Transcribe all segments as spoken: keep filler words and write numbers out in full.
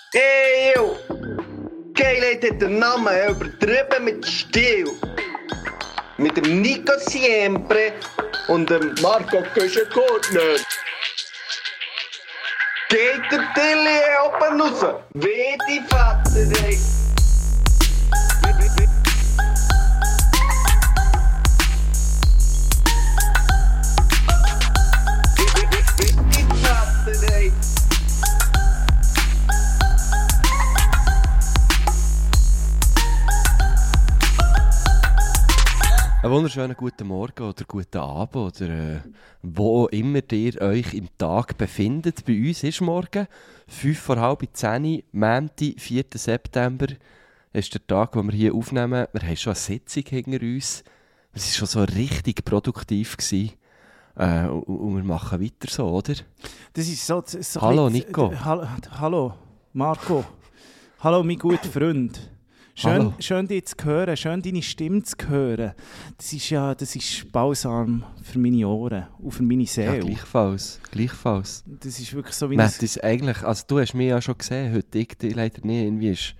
Hey, yo! Geilheit hat den Namen übertrieben mit Stil. Mit dem Nico Siempre und dem Marco Köschen-Kortner. Geht der Tilly oben raus, wie die Vater, ey. Einen wunderschönen guten Morgen oder guten Abend oder äh, wo immer ihr euch im Tag befindet. Bei uns ist morgen fünf vor halb zehn, Montag, vierten September. Das ist der Tag, wo wir hier aufnehmen. Wir haben schon eine Sitzung hinter uns. Es war schon so richtig produktiv gewesen. Äh, und, und wir machen weiter so, oder? Das ist so, so Hallo bisschen, Nico. Äh, hallo, hallo Marco. Hallo mein guter Freund. Schön, schön dich zu hören, schön deine Stimme zu hören. Das ist ja, das ist Balsam für meine Ohren und für meine Seele. Ja, gleichfalls, gleichfalls. Das ist wirklich so wie das ist eigentlich, also du hast mich ja schon gesehen heute, ich dich leider nicht, irgendwie ist,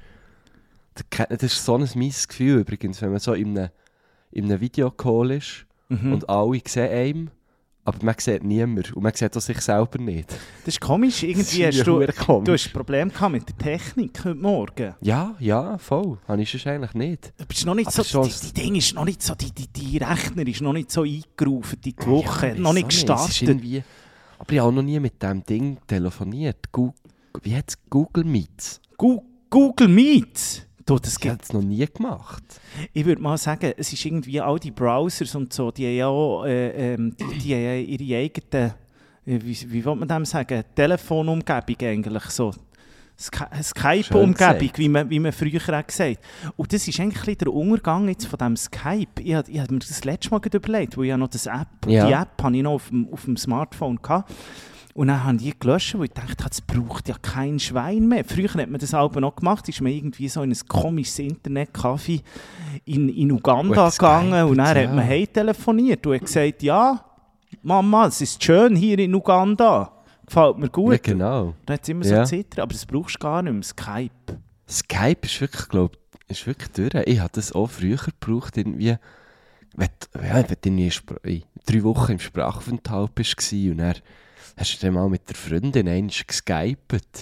das ist so ein mieses Gefühl übrigens, wenn man so in einem, in einem Videocall ist mhm. und alle sehen einem, aber man sieht niemand und man sieht auch sich selber nicht. Das ist komisch, irgendwie hast du, du hast ein Problem gehabt mit der Technik heute Morgen. Ja, ja, voll, habe ich es eigentlich nicht. Du bist noch nicht aber so, die, die Ding ist noch nicht so, die, die, die Rechner ist noch nicht so eingerufen, die Woche, ja, noch nicht gestartet. Nicht. Aber ich habe auch noch nie mit diesem Ding telefoniert. Google, wie heißt es? Google Meets? Gu- Google Meets? Du, das ich habe es noch nie gemacht. Ich würde mal sagen, es ist irgendwie all die Browsers und so, die haben ja auch, äh, ähm, die, die haben ihre eigene, äh, wie, wie will man dem sagen, Telefonumgebung eigentlich so. Sky- Skype-Umgebung, wie man, wie man früher auch gesagt hat. Und das ist eigentlich der Untergang jetzt von diesem Skype. Ich habe mir das letzte Mal überlegt, wo ich ja noch das App, ja. die App hatte ich noch auf dem, auf dem Smartphone gehabt. Und dann haben die gelöscht, weil ich dachte, das braucht ja kein Schwein mehr. Früher hat man das auch noch gemacht, ist man irgendwie so in ein komisches Internetcafé in, in Uganda gegangen und dann ja. hat man hey telefoniert und hat gesagt, ja, Mama, es ist schön hier in Uganda. Gefällt mir gut. Ja, genau. Dann hat es immer ja. so zittert, aber das brauchst du gar nicht mehr, Skype. Skype ist wirklich, glaube ich, ist wirklich durch. Ich habe das auch früher gebraucht, irgendwie, wenn, ja, wenn du in Spr- drei Wochen im Sprachaufenthalt warst und dann hast du dann mal mit der Freundin einmal geskypet.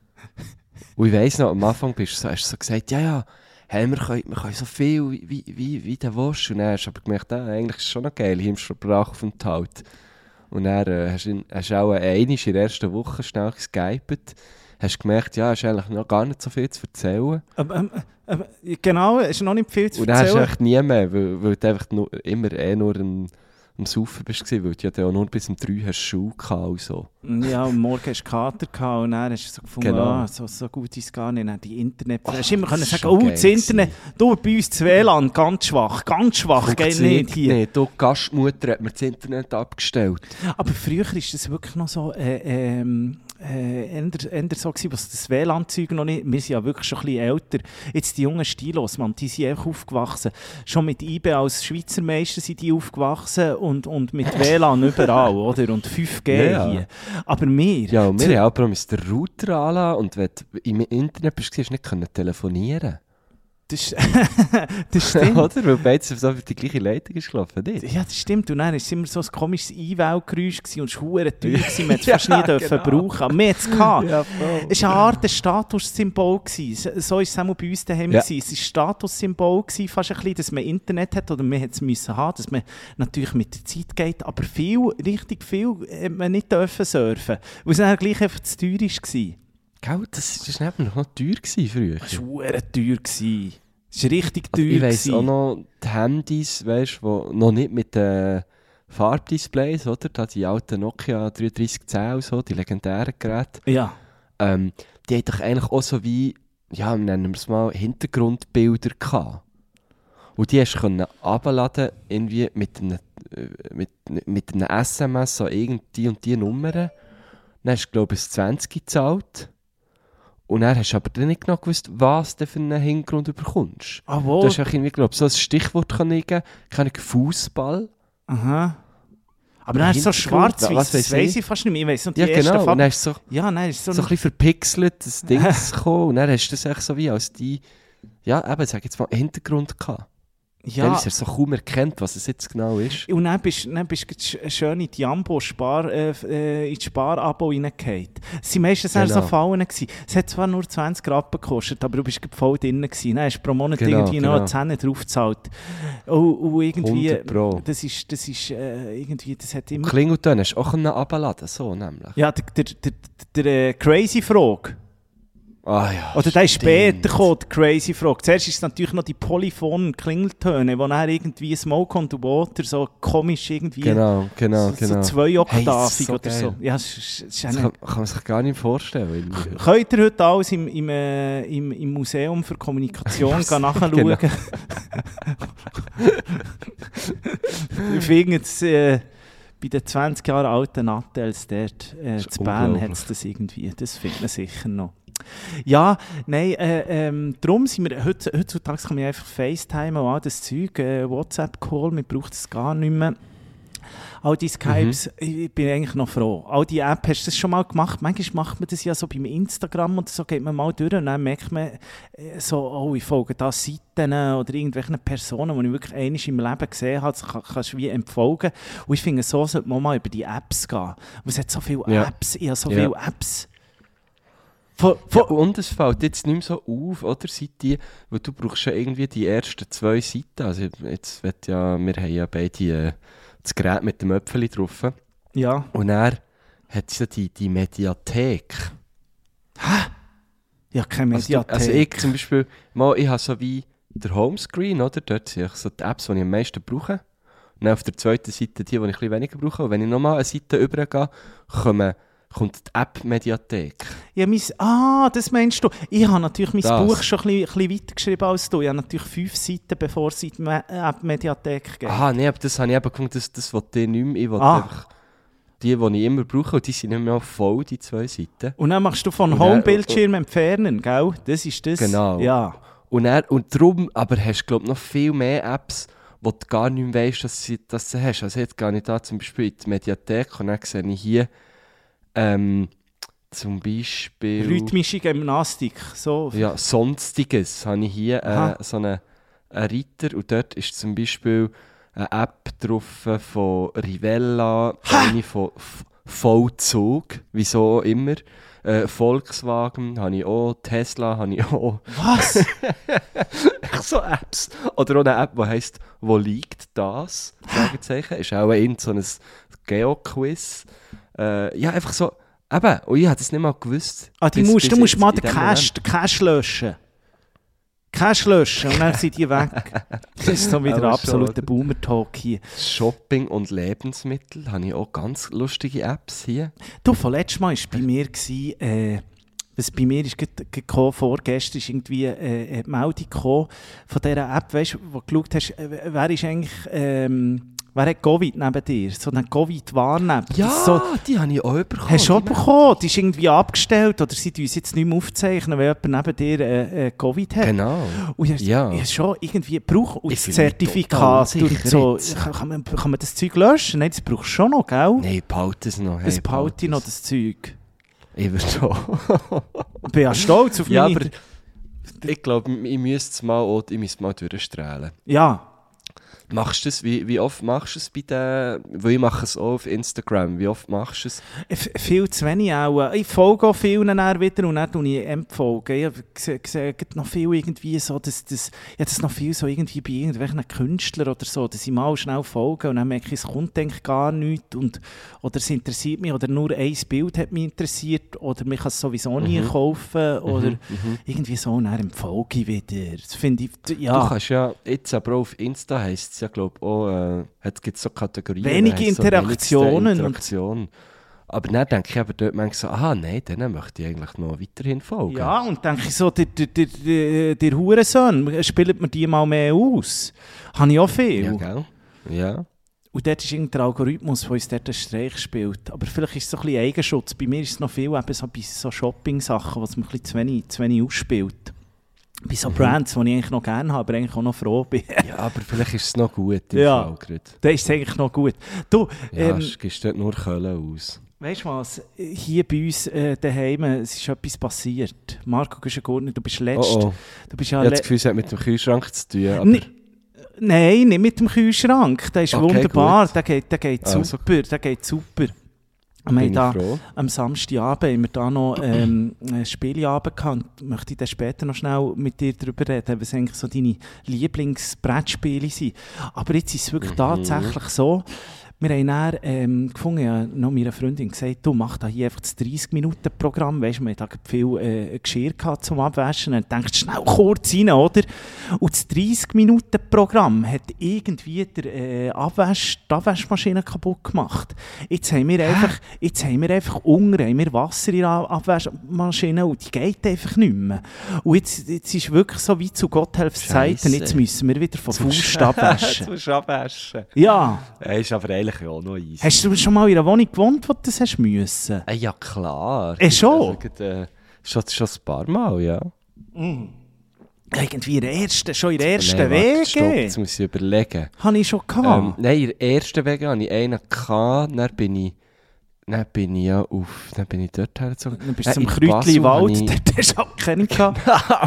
Und ich weiss noch, am Anfang bist du, hast du so gesagt, ja, ja, hey, wir, können, wir können so viel, wie, wie, wie du willst. Und dann hast du aber gemerkt, ah, eigentlich ist es schon noch geil hier im Sprachaufenthalt. Und dann äh, hast du hast auch einmal in der ersten Woche schnell geskypet. Hast gemerkt, ja, hast eigentlich noch gar nicht so viel zu erzählen. Aber, ähm, ähm, genau, es ist noch nicht viel zu und erzählen. Und dann hast du echt nie mehr, weil, weil du einfach nur, immer eh nur ein... am Saufen bist, weil du ja auch nur bis um drei hast Schule gehabt und so. Ja, und morgen hast du Kater gehabt und dann hast du so gefunden, genau. ah, so, so gut ist es gar nicht. Dann die Internet... Du hast immer können sagen, oh, das Internet, du, bei uns das W L A N, ganz schwach, ganz schwach, geht nicht hier. Nee, du, Gastmutter hat mir das Internet abgestellt. Aber früher war das wirklich noch so... Äh, ähm, Äh, eher, eher so gewesen, was das W L A N-Zeug noch nicht... Wir sind ja wirklich schon ein bisschen älter. Jetzt die jungen Stilos, man, die sind einfach aufgewachsen. Schon mit I B als Schweizer Meister sind die aufgewachsen und, und mit W L A N überall, oder? Und fünf G ja. hier. Aber wir... Ja, und wir haben auch den Router anlassen und wenn du im Internet bist, hast du nicht telefonieren. Das, das stimmt. Oder? Weil beides auf die gleiche Leitung ist gelaufen, nicht? Ja, das stimmt. Und dann war es immer so ein komisches Einwählgeräusch und es war verdammt teuer. Man konnte es fast nie ja, genau. brauchen. Aber wir hatten es. Ja, es war eine Art Statussymbol. So war es auch bei uns daheim. Ja. Es war ein Statussymbol, fast ein bisschen, dass man Internet hat oder man es müssen haben, dass man natürlich mit der Zeit geht. Aber viel, richtig viel, hat man nicht dürfen surfen, weil es dann gleich einfach zu teuer war. Gell, das war noch teuer früher. Das war verdammt teuer. Das war richtig teuer. Also ich weiss auch noch, die Handys, weißt, wo noch nicht mit den äh, Farbdisplays, oder? Da die alten Nokia dreiunddreißig zehn und so, die legendären Geräte. Ja. Ähm, die hatten doch eigentlich auch so wie, ja, nennen wir es mal, Hintergrundbilder gehabt. Und die hast du herunterladen irgendwie mit einem, mit, mit einem S M S, so irgendwie und die Nummern. Dann hast du, glaube ich, zwanzig gezahlt. Und dann hast du aber dann nicht genau gewusst, was du für einen Hintergrund bekommst. Ah, wo? Du hast auch irgendwie, glaube ich, so ein Stichwort eingeben können, Fußball. Aha. Aber dann ist es so Hintergrund, schwarz-weiß, was das weiss weiss ich? ich fast nicht mehr. Ich weiss noch, die Ja, ersten genau. Und Farben- dann ist so, Ja, nein, ist so, so ein bisschen verpixelt, das Ding gekommen. Und dann hast du das echt so wie als die, ja, eben, sag jetzt mal, Hintergrund gehabt. Ja. Dann ja. ist er so kaum erkennt, was es jetzt genau ist. Und dann bist dann bist du sch- schön in die Jambo Spar, äh, äh, in die Spar-Abo reingefallen. Es waren meistens genau. so Genau. Fallen. gewesen. Es hat zwar nur zwanzig Rappen gekostet, aber du bist gerade voll drin gewesen. Dann hast du pro Monat Genau, irgendwie genau. noch zehn draufgezahlt. Und, und irgendwie, hundert Pro. das ist, das ist äh, irgendwie, das hat immer... Klingelton hast du auch runterladen, so nämlich. Ja, der, der, der, der, der äh, Crazy Frog. Ah ja, Oder der ist stimmt. später gekommen, die Crazy Frog. Zuerst ist es natürlich noch die polyphonen Klingeltöne, wo dann irgendwie Smoke on the Water so komisch irgendwie... Genau, genau, so, genau. so zweioktavig so oder geil. so. Ja, es ist, es ist Das eine, kann, kann man sich gar nicht vorstellen. Irgendwie. könnt ihr heute alles im, im, äh, im, im Museum für Kommunikation gehen nachschauen? Genau. Ich finde es äh, bei den zwanzig Jahre alten Nattels dort äh, Das ist zu Bern unglaublich. hat es das irgendwie. Das findet man sicher noch. Ja, nein, äh, ähm, darum sind wir, heutz- heutzutage kann man einfach FaceTime und all das Zeug, äh, WhatsApp-Call, man braucht es gar nicht mehr. All die Skypes, Mhm. ich bin eigentlich noch froh. All die Apps, hast du das schon mal gemacht? Manchmal macht man das ja so beim Instagram oder so, geht man mal durch und dann merkt man äh, so, oh, ich folge da Seiten oder irgendwelchen Personen, die ich wirklich einmal im Leben gesehen habe, das kann, kannst du wie entfolgen. Und ich finde, so sollte man mal über die Apps gehen. Und es hat so viele Ja. Apps, ich habe so Ja. viele Apps. Von, Ja, von, und es fällt jetzt nicht mehr so auf, oder? Seit die, weil du brauchst ja irgendwie die ersten zwei Seiten. Also jetzt wird ja, wir haben ja beide äh, das Gerät mit dem Öpfeli drauf. ja. Und er hat ja die, die Mediathek. Ja, keine Also, du, Mediathek. also ich zum Beispiel, mal, ich habe so wie der Homescreen, oder? Dort sind so die Apps, die ich am meisten brauche. Und dann auf der zweiten Seite die, die ich ein bisschen weniger brauche. Und wenn ich nochmal eine Seite übergehe, kommen, kommt die App-Mediathek. Ja, mein, ah, das meinst du. Ich habe natürlich mein Das. Buch schon ein bisschen, ein bisschen weiter geschrieben als du. Ich habe natürlich fünf Seiten, bevor es in die Me- App-Mediathek geht. Aha, nee, aber das habe ich eben gefunden, das, das will ich nicht mehr. Ich will Ah. einfach die, die ich immer brauche, und die sind nicht mehr voll, die zwei Seiten. Und dann machst du von Und dann- Homebildschirm entfernen, gell? Das ist das. Genau. Ja. Und, er, und darum, aber hast du glaube noch viel mehr Apps, wo du gar nicht mehr weißt, dass, sie, dass du sie hast. Also jetzt gehe ich da zum Beispiel in die Mediathek und dann sehe ich hier ähm, zum Beispiel... Rhythmische Gymnastik. So. Ja, Sonstiges habe ich hier Aha. äh, so einen, einen Reiter und dort ist zum Beispiel eine App drauf von Rivella, eine von F- Vollzug, wieso auch immer. Äh, Volkswagen habe ich auch, Tesla habe ich auch. Was? Echt so Apps. Oder auch eine App, die heisst «Wo liegt das?» Fragezeichen. Ist auch ein so ein Geo-Quiz. Äh, ja, einfach so... Eben, und ich habe das nicht mal gewusst. Ah, die bis- musst, bis du musst jetzt mal in den dem Cache, den Cache löschen. Cache löschen und dann sind die weg. Das ist so wieder Aber schon, absoluter oder? Boomer-Talk hier. Shopping und Lebensmittel habe ich auch ganz lustige Apps hier. Du, von letztes Mal war bei mir, gewesen, äh, was bei mir ist gerade gekommen, vorgestern ist irgendwie äh, eine Meldung gekommen von dieser App, weißt, wo du geschaut hast, äh, wer ist eigentlich, ähm, wer hat Covid neben dir? So eine Covid-Warn-App. Ja, Das ist so, die habe ich auch bekommen. hast du auch Die- bekommen? Die ist irgendwie abgestellt oder sie tun uns jetzt nicht mehr aufzeichnen, weil jemand neben dir äh, äh, Covid hat. Genau. Und ich, Ja. ich schon irgendwie brauche Ich aus fühle mich Zertifikat total und sicher so. jetzt. Kann, kann, man, kann man das Zeug löschen? Nein, das brauchst du schon noch, gell? Nein, behalte es noch. Hey, das behalte ich noch, es. das Zeug. Ich würde schon. Ich bin ja stolz auf Ja, meine... aber ich glaube, ich müsste es mal, auch- ich müsste mal durchstrahlen. Ja. Machst du das? Wie, wie oft machst du es bei den... Weil ich mache es auch auf Instagram. Wie oft machst du es? F- Viel zu wenig auch. Ich folge auch vielen dann wieder und dann tue ich entfolgen. Ich sehe, sehe noch viel irgendwie so, dass das, ja, das noch viel so irgendwie bei irgendwelchen Künstlern oder so, dass ich mal schnell folge und dann merke ich, es kommt eigentlich gar nichts und, oder es interessiert mich oder nur ein Bild hat mich interessiert oder mich kann es sowieso nie Mhm. kaufen oder Mhm. irgendwie so und dann entfolge ich wieder. Das finde ich, Du ja. kannst ja jetzt aber auch auf Insta heisst es ja, glaube ich, auch, äh, es gibt so Kategorien. Wenige da heisst so Interaktionen wenigste Interaktion. Aber dann denke ich aber dort manchmal so, aha, nein, denen möchte ich eigentlich noch weiterhin folgen. Ja, und denke ich so, der, der, der, der, der Hurensohn, spielt mir die mal mehr aus? Habe ich auch viel. Ja, gell? Ja. Und dort ist irgendein Algorithmus, der uns dort einen Streich spielt. Aber vielleicht ist es so ein bisschen Eigenschutz. Bei mir ist es noch viel eben so bei so Shopping-Sachen, was mir ein bisschen zu wenig, zu wenig ausspielt. Bei so Mhm. Brands, die ich eigentlich noch gerne habe, aber eigentlich auch noch froh bin. Ja, aber vielleicht ist es noch gut im Ja. Fall gerade. Dann ist es eigentlich noch gut. Du, Ja, ähm, ähm, gibst dort nur Köln aus. weißt du was? Hier bei uns äh, daheim, es ist etwas passiert. Marco Güschen-Gurtner, du bist letzt. Oh oh, Du bist ich ja habe le- das Gefühl, es hat mit dem Kühlschrank zu tun, aber... Ni- Nein, nicht mit dem Kühlschrank. Der ist Okay, wunderbar. gut. Der geht, der geht Also. super. Der geht super. Wir bin haben ich da froh. am Samstagabend haben wir da noch ähm, ein Spieleabend gehabt. Und möchte ich dann später noch schnell mit dir darüber reden, was eigentlich so deine Lieblingsbrettspiele sind. Aber jetzt ist es wirklich Mhm. tatsächlich so, wir haben dann ähm, gefunden, ja, noch meiner Freundin gesagt, du mach da hier einfach das dreißig-Minuten-Programm, weißt du, wir hatten da viel äh, Geschirr gehabt zum Abwaschen, und dann denkst du schnell kurz rein, oder? Und das dreißig-Minuten-Programm hat irgendwie der, äh, Abwasch, die Abwaschmaschine kaputt gemacht. Jetzt haben wir einfach, jetzt haben wir einfach unten, haben wir Wasser in der Abwaschmaschine und die geht einfach nicht mehr. Und jetzt, jetzt ist wirklich so wie zu Gotthelfs Scheisse. Zeiten, jetzt müssen wir wieder von Faust abwaschen. Du musst abwaschen. Ja. Ja, ist aber eigentlich auch noch easy. Hast du schon mal in einer Wohnung gewohnt, wo du das hast müssen? Äh, ja, klar. Eh, schon? Also, gerade, äh, schon, schon ein paar Mal, ja. Irgendwie in der ersten, schon in der ersten Nein, warte, stopp, Wege. jetzt muss ich überlegen. Habe ich schon Ähm, gehabt. nein, in der ersten Wege hatte ich einen, gehabt, dann bin ich, dann bin ich ja auf, dann bin ich dort hergezogen. Dann bist Äh, du zum in Basel Kräutli-Wald, habe ich- dort hast du auch keinen gehabt.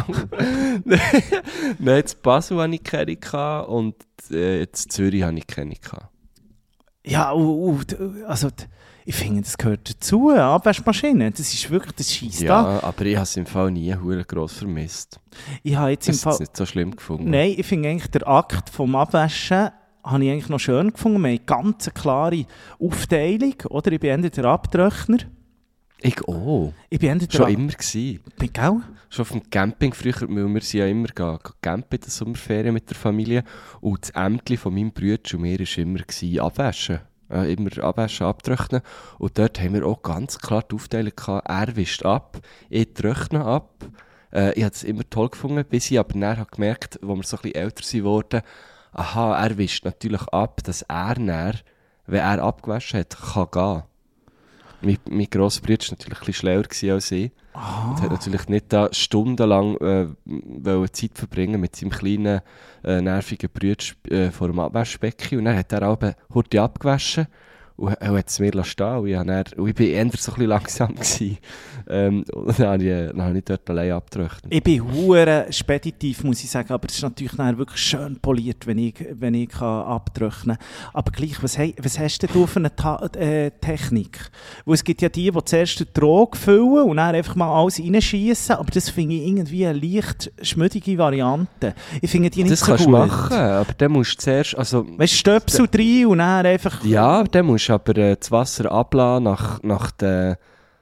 Nein, in Basel hatte ich keine gehabt und äh, in Zürich hatte ich keine gehabt. Ja, und, und, also, d- ich finde, das gehört dazu, eine Abwaschmaschine. Das ist wirklich, das scheisst da. Ja, aber ich habe es im Fall nie hure gross vermisst. Ich habe jetzt im Das ist Fall... nicht so schlimm gefunden. Nein, ich finde eigentlich, der Akt vom Abwaschen habe ich eigentlich noch schön gefunden. Wir haben eine ganz klare Aufteilung, oder? Ich bin entweder der Abtrockner. Ich auch. Ich bin entweder Schon der... immer gewesen. Bin, gell? Schon auf dem Camping früher, weil wir sind ja immer gegangen, campen in der Sommerferien mit der Familie. Und das Ämtli von meinem Bruder und mir war immer gewesen, abwaschen. Äh, immer abwaschen, abtrocknen. Und dort haben wir auch ganz klar die Aufteilung gehabt, er wischt ab, ich trockne ab. Äh, ich habe es immer toll gefunden, bis ich aber dann habe gemerkt, als wir so ein bisschen älter sind worden, aha, er wischt natürlich ab, dass er dann, wenn er abgewaschen hat, kann gehen. Mein, mein grosser Bruder war natürlich ein bisschen schlauer gewesen als ich. Und hat natürlich nicht da stundenlang äh, wollen Zeit verbringen mit seinem kleinen, äh, nervigen Bruder äh, vor dem Abwaschbecken. Und dann hat er auch Hurti abgewaschen und er hat es mir stehen. Und ich, habe dann, und ich war eher so ein bisschen langsam gewesen. Ähm, und dann habe ich, dann habe ich dort allein abgetrocknet. Ich bin hure speditiv, muss ich sagen, aber es ist natürlich nachher wirklich schön poliert, wenn ich, wenn ich kann abtrocknen kann. Aber gleich, was, hei- was hast denn du für eine Ta äh, Technik? Weil es gibt ja die, die zuerst den Trog füllen und dann einfach mal alles reinschießen, aber das finde ich irgendwie eine leicht schmüdige Variante. Ich finde die nicht Das so kannst du gut. machen, aber dann musst du zuerst... Also, Weißt du, Stöpsel rein und dann einfach... ja, dann musst du aber äh, das Wasser ablassen nach, nach den...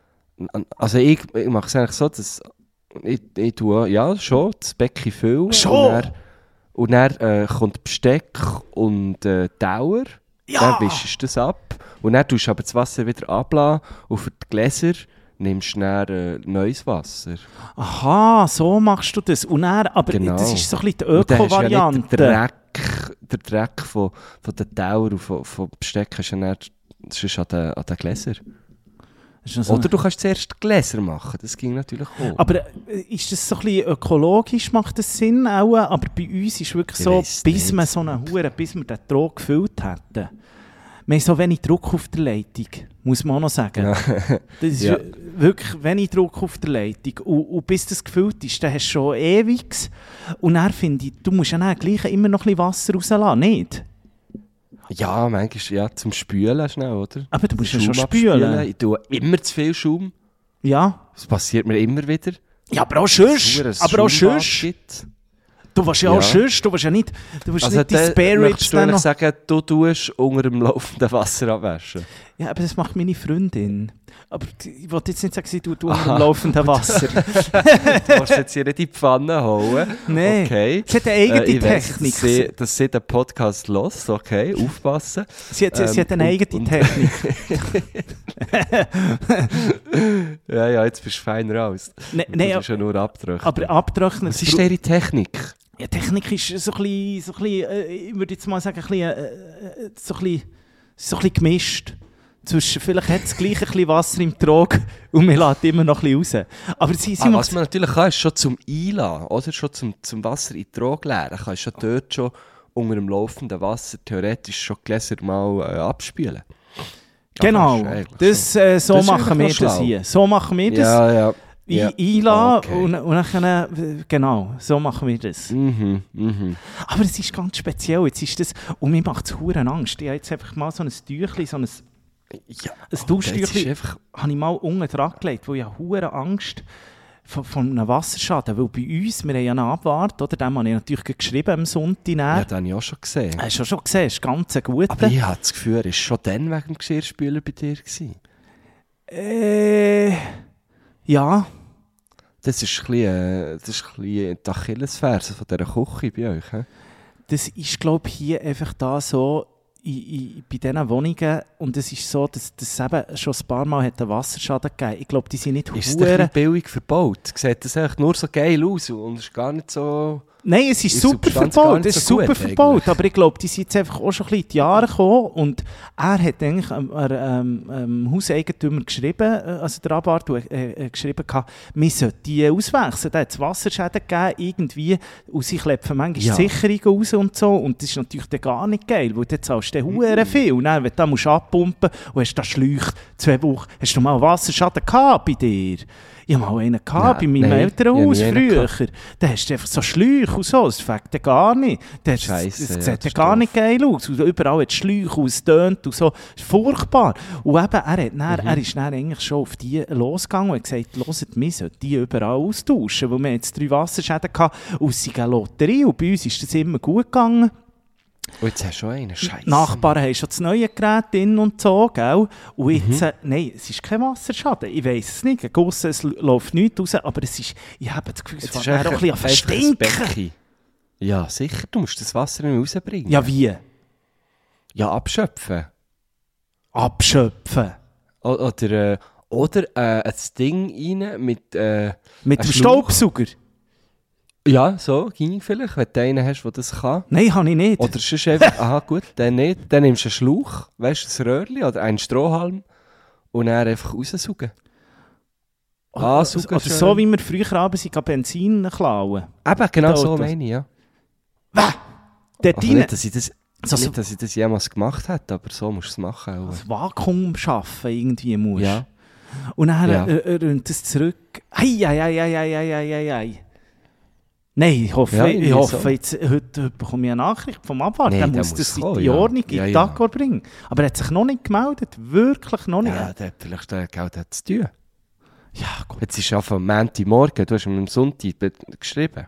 Also ich, ich mache es eigentlich so, dass ich, ich tue ja schon das Becken füllen. Schon? Und dann, und dann äh, kommt Besteck und äh, Tauer. Ja! Dann wischst du das ab. Und dann tust du aber das Wasser wieder ablassen. Und für die Gläser nimmst du dann äh, neues Wasser. Aha, so machst du das. Und dann, aber Genau. das ist so ein bisschen die Und dann hast du ja Öko-Variante. nicht den Dreck, der Dreck von, von den Tauer und von, von Besteck hast du dann sonst an den, an den Gläsern. Das ist noch so Oder du kannst zuerst Gläser machen, das ging natürlich auch. Aber äh, ist das so ein bisschen ökologisch, macht das Sinn auch? Aber bei uns ist es wirklich Ich so, weiss bis nicht. wir so eine Hure, bis wir den Trog gefüllt hätten. Wir haben so wenig Druck auf der Leitung, muss man auch noch sagen. Ja. Das ist Ja. wirklich wenig Druck auf der Leitung. Und, und bis das gefüllt ist, dann hast du schon ewig. Und dann finde ich, du musst ja dann gleich immer noch ein bisschen Wasser rauslassen, nicht? Ja, manchmal ja, zum Spülen schnell, oder? Aber du musst ja Schaum schon spülen. abspülen. Ich tue immer zu viel Schaum. Ja. Das passiert mir immer wieder. Ja, aber auch Dass es sonst. ein Aber auch Schaumbad sonst. gibt. Du willst ja, Ja. auch sonst. Du willst ja nicht, du willst Also nicht die dann Spare möchtest Ribs du dann eigentlich noch... sagen, du tust unter dem laufenden Wasser abwaschen. Ja, aber das macht meine Freundin. Aber die- ich wollte jetzt nicht sagen, sie tut unter Aha. dem laufenden Wasser. Du musst jetzt hier nicht in die Pfanne hauen. Nein. Okay. Sie hat eine eigene Äh, ich weiss, Technik. dass sie, dass sie den Podcast hört. Okay, aufpassen. Sie hat, sie, sie ähm, hat eine und- eigene und- Technik. Ja, ja, jetzt bist du fein raus. Nein, Du nee, bist ja nur abgetrocknet. aber abtrocknen... Was ist ihre Technik? Ja, Technik ist so ein bisschen, so ein bisschen äh, ich würde jetzt mal sagen, ein bisschen, äh, äh, so ein bisschen, so ein bisschen gemischt. Zwischen, vielleicht hat es gleich ein bisschen Wasser im Trog und man lässt immer noch ein bisschen raus. Aber sie, sie Ah, macht- was man natürlich kann, ist schon zum Einladen, oder? Schon zum, zum Wasser in den Trog leeren. Kannst du schon dort schon unter dem laufenden Wasser theoretisch schon Gläser mal äh, abspülen. Genau, Ja, kannst du eigentlich das, äh, so Das ist machen wir eigentlich noch das schlau. hier. So machen wir das. Ja, ja. Ja. I- einladen Okay. und, und dann, äh, genau, so machen wir das. Mhm, mhm. Aber es ist ganz speziell, jetzt ist das, und mir macht es verdammt Angst. Ich habe jetzt einfach mal so ein Tüchlein, so ein, Ja, ein das ist Tauchtüchlein, einfach... habe ich mal unten dran gelegt, weil ich habe verdammt Angst von, von einem Wasserschaden, weil bei uns, wir haben ja eine Abwart, oder, dem habe ich natürlich geschrieben am Sonntag. Ja, Ja, das habe ich auch schon gesehen. hast du schon gesehen, das ist ganz ein guter. Aber ich habe das Gefühl, er war schon dann wegen dem Geschirrspüler bei dir gewesen. Äh, ja. Das ist ein bisschen, äh, das ist ein bisschen die Achillesferse von dieser Küche bei euch. He? Das ist, glaube ich, hier einfach da so in, in, bei diesen Wohnungen. Und es ist so, dass es eben schon ein paar Mal hat einen Wasserschaden gegeben. Ich glaube, die sind nicht Ist es ein hure- bisschen billig verbaut? Sieht das eigentlich nur so geil aus und ist gar nicht so... Nein, es ist Ist super Substanz gar verbaut. nicht Es ist so super gut verbaut. eigentlich. Aber ich glaube, die sind jetzt einfach auch schon ein bisschen in die Jahre gekommen. Und er hat eigentlich ähm, ähm, ähm, Hauseigentümer geschrieben, äh, also der Abwart, äh, äh, geschrieben, gehabt, wir sollten die auswechseln. Da hat es Wasserschäden gegeben, irgendwie. Und sie klepfen manchmal Ja. die Sicherung raus und so. Und das ist natürlich dann gar nicht geil, weil dann zahlst du dann verdammt viel. Und dann, wenn du da musst abpumpen und hast da Schläuche, zwei Wochen, hast du mal Wasserschaden gehabt bei dir? Ich hatte mal einen gehabt, bei Nein, meinem nein, Elternhaus ich habe nie einen früher. Da hast du einfach so Schläuche und so, das fängt dann gar nicht. Das, Scheisse, das ja, sieht das dann ist gar doof. nicht geil aus. Und überall hat Schläuche und es tönt und so. Das ist furchtbar. Und eben, er, hat dann, Mhm. er ist dann eigentlich schon auf die losgegangen und hat gesagt, hört, wir sollten die überall austauschen, weil wir jetzt drei Wasserschäden hatten und es ist eine Lotterie und bei uns ist das immer gut gegangen. Und jetzt hast du schon einen Scheiß. Die Nachbarn haben schon das neue Gerät drin und so, gell? Und Mhm. jetzt, äh, nein, es ist kein Wasserschaden. Ich weiss es nicht. Gegen aussen, es läuft nichts raus, aber es ist, ich habe das Gefühl, es Jetzt fängt ist dann auch ein bisschen an einfach ein verstinken. Becken. Ja, sicher. Du musst das Wasser nicht mehr rausbringen. Ja, wie? Ja, abschöpfen. Abschöpfen. O- Oder, äh, oder äh, ein Ding rein mit... Äh, Mit ein dem Schlauch. Staubsauger? Ja, so ging vielleicht, wenn du einen hast, der das kann. Nein, habe ich nicht. Oder sonst einfach, aha gut, dann nicht. Dann nimmst du einen Schlauch, weißt du, ein Röhrchen oder einen Strohhalm und dann einfach raussaugen. Ah, oder, saugen oder schön. so, wie wir früher abends Benzin klauen. Eben, genau Mit so Autos. meine ich, ja. Dort Also rein, nicht, dass ich das, So- nicht, dass ich das jemals gemacht hätte, aber so musst du es machen. Auch. das Vakuum schaffen irgendwie musst. Ja. Und dann Ja. äh, äh, rinnt es zurück. Ei, ei, ei, ei, ei, ei, ei, ei, ei. Nein, ich hoffe, Ja, ich irgendwie hoffe so. jetzt, heute, heute bekomme ich eine Nachricht vom Abwart. Nee, der der muss muss das in kommen, die ja. Ordnung, in Ja, die ja. Tagor bringen. Aber er hat sich noch nicht gemeldet. Wirklich noch nicht. Ja, der hat vielleicht äh, Geld hat zu tun. Ja, gut. Jetzt ist es am Montagmorgen, du hast ihm am Sonntag be- geschrieben.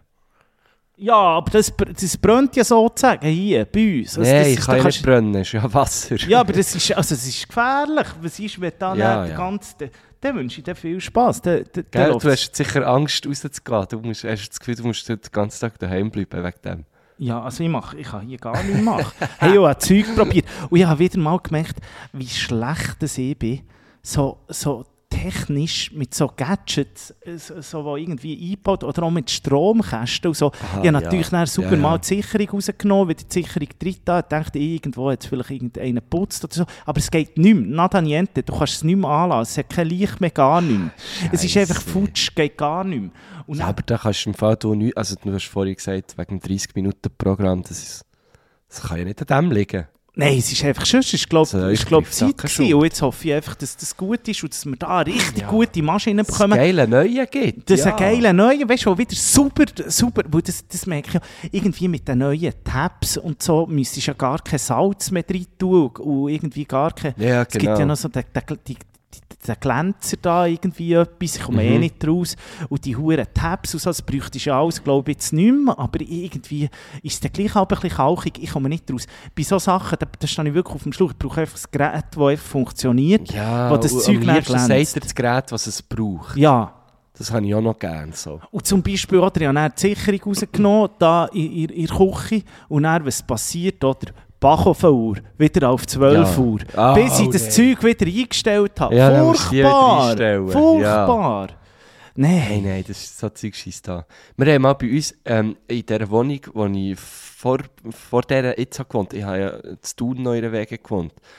Ja, aber das, das brennt ja sozusagen hier bei uns. Also Nein, das ich ist- kann da ja kannst- nicht brennen, es ist ja Wasser. Ja, aber das ist, also das ist gefährlich. Was ist, wenn da Ja, nicht ja. der ganze... Der, der wünsche ich dir viel Spass. Der, der, der Gell, läuft- du hast jetzt sicher Angst, rauszugehen. Du musst, hast das Gefühl, du musst den ganzen Tag daheim bleiben wegen dem. Ja, also ich, mach, ich kann hier gar nichts machen. Hey, ich habe Zeug probiert. Und ich habe wieder mal gemerkt, wie schlecht das ich bin. So, so technisch mit so Gadgets, äh, so, so wo irgendwie eingebaut oder auch mit Stromkästen und so. ich habe natürlich ja. dann super Ja, ja. mal die Sicherung rausgenommen, weil die Sicherung drin da, ich dachte, irgendwo hat es vielleicht irgendeinen geputzt oder so. Aber es geht nicht mehr, nada niente, du kannst es nicht mehr anlassen, es hat kein Licht mehr, gar nicht mehr. Es ist Scheisse. einfach futsch, geht gar nicht mehr. Und Ja, dann- aber da kannst du im Fall du nicht, also du hast vorhin gesagt, wegen dem dreißig-Minuten-Programm, das, ist, das kann ja nicht an dem liegen. Nein, es ist einfach schon, es ist glaube Also, ich, ich glaub, bin Zeit Sachen gewesen. schuld. Und jetzt hoffe ich einfach, dass das gut ist und dass wir da eine richtig Ja. gute Maschine Dass es bekommen. geile Neue gibt. Das ist ja. ein geiler neuer, weißt du, der wieder super, super, weil das, das merke ich ja, irgendwie mit den neuen Tabs und so, müsstest du ja gar kein Salz mehr drin tun und- und irgendwie gar kein, Ja, es gibt genau. ja noch so den, den, die, der Glänzer da irgendwie etwas, ich komme Mhm. eh nicht raus. Und die huren Tabs und so, das bräuchtest du ja alles, glaube ich, jetzt nicht mehr. Aber irgendwie ist es dann gleich auch ein bisschen kauchig, ich komme nicht raus. Bei solchen Sachen, da, da stehe ich wirklich auf dem Schlauch. Ich brauche einfach ein Gerät, das einfach funktioniert. Ja, wo das und Zeug am dann liebsten glänzt. sagt dir das Gerät, was es braucht. Ja. Das habe ich auch noch gerne so. Und zum Beispiel, oder, ich habe dann die Sicherung rausgenommen, da in, in, in der Küche. Und dann, was passiert, oder, Backofen-Uhr, wieder auf zwölf Ja. Uhr. Ah, bis ich oh das nein. Zeug wieder eingestellt habe. Ja, dann musst du die wieder Furchtbar! einstellen. Furchtbar! Nein. Nein, nein, das ist so Zeug scheisst da. Wir haben mal bei uns ähm, in dieser Wohnung, wo ich vor, vor dieser jetzt habe gewohnt, ich habe ja in Thun noch in der Wege gewohnt,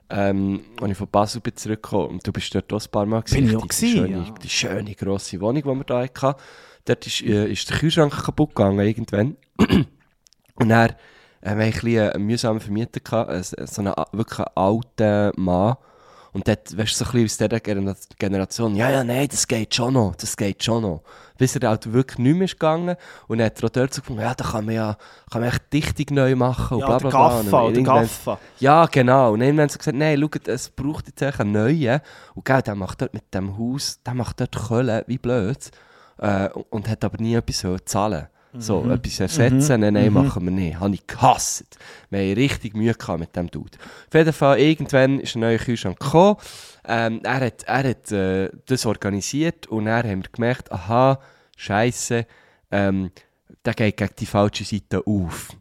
ähm, als ich von Basel bin zurückgekommen, und du bist dort auch ein paar Mal Bin ich auch die, gewesen, schöne, ja. die schöne, grosse Wohnung, die wir da hatten. Dort ist, äh, ist der Kühlschrank kaputt gegangen, irgendwann. Und dann äh, wir hatten wir einen mühsamen Vermieter, gehabt, äh, so einen wirklich alten Mann. Und dort, weißt du, so ein bisschen aus dieser Generation, ja, ja, nein, das geht schon noch, das geht schon noch. Bis er halt wirklich nicht mehr ist gegangen. Und dann hat er auch dort so gefunden, ja, da kann man ja kann man echt Dichtung neu machen und Ja, bla der bla bla. Gaffa, Und der irgendwann- Gaffa. Ja, genau. Und dann haben sie gesagt, nein, schaut, es braucht jetzt eigentlich einen neuen. Und gell, der macht dort mit dem Haus, der macht dort Köln, wie blöd. Äh, und hat aber nie etwas so zahlen. So, Mhm. etwas ersetzen, nein, nein, Mhm. machen wir nicht. Habe ich gehasst. Wir haben richtig Mühe gehabt mit dem Dude. Auf jeden Fall, irgendwann ist ein neuer Kühlschrank gekommen. Ähm, er hat, er hat äh, das organisiert und dann haben wir gemerkt, aha, Scheisse, ähm, der geht gegen die falsche Seite auf.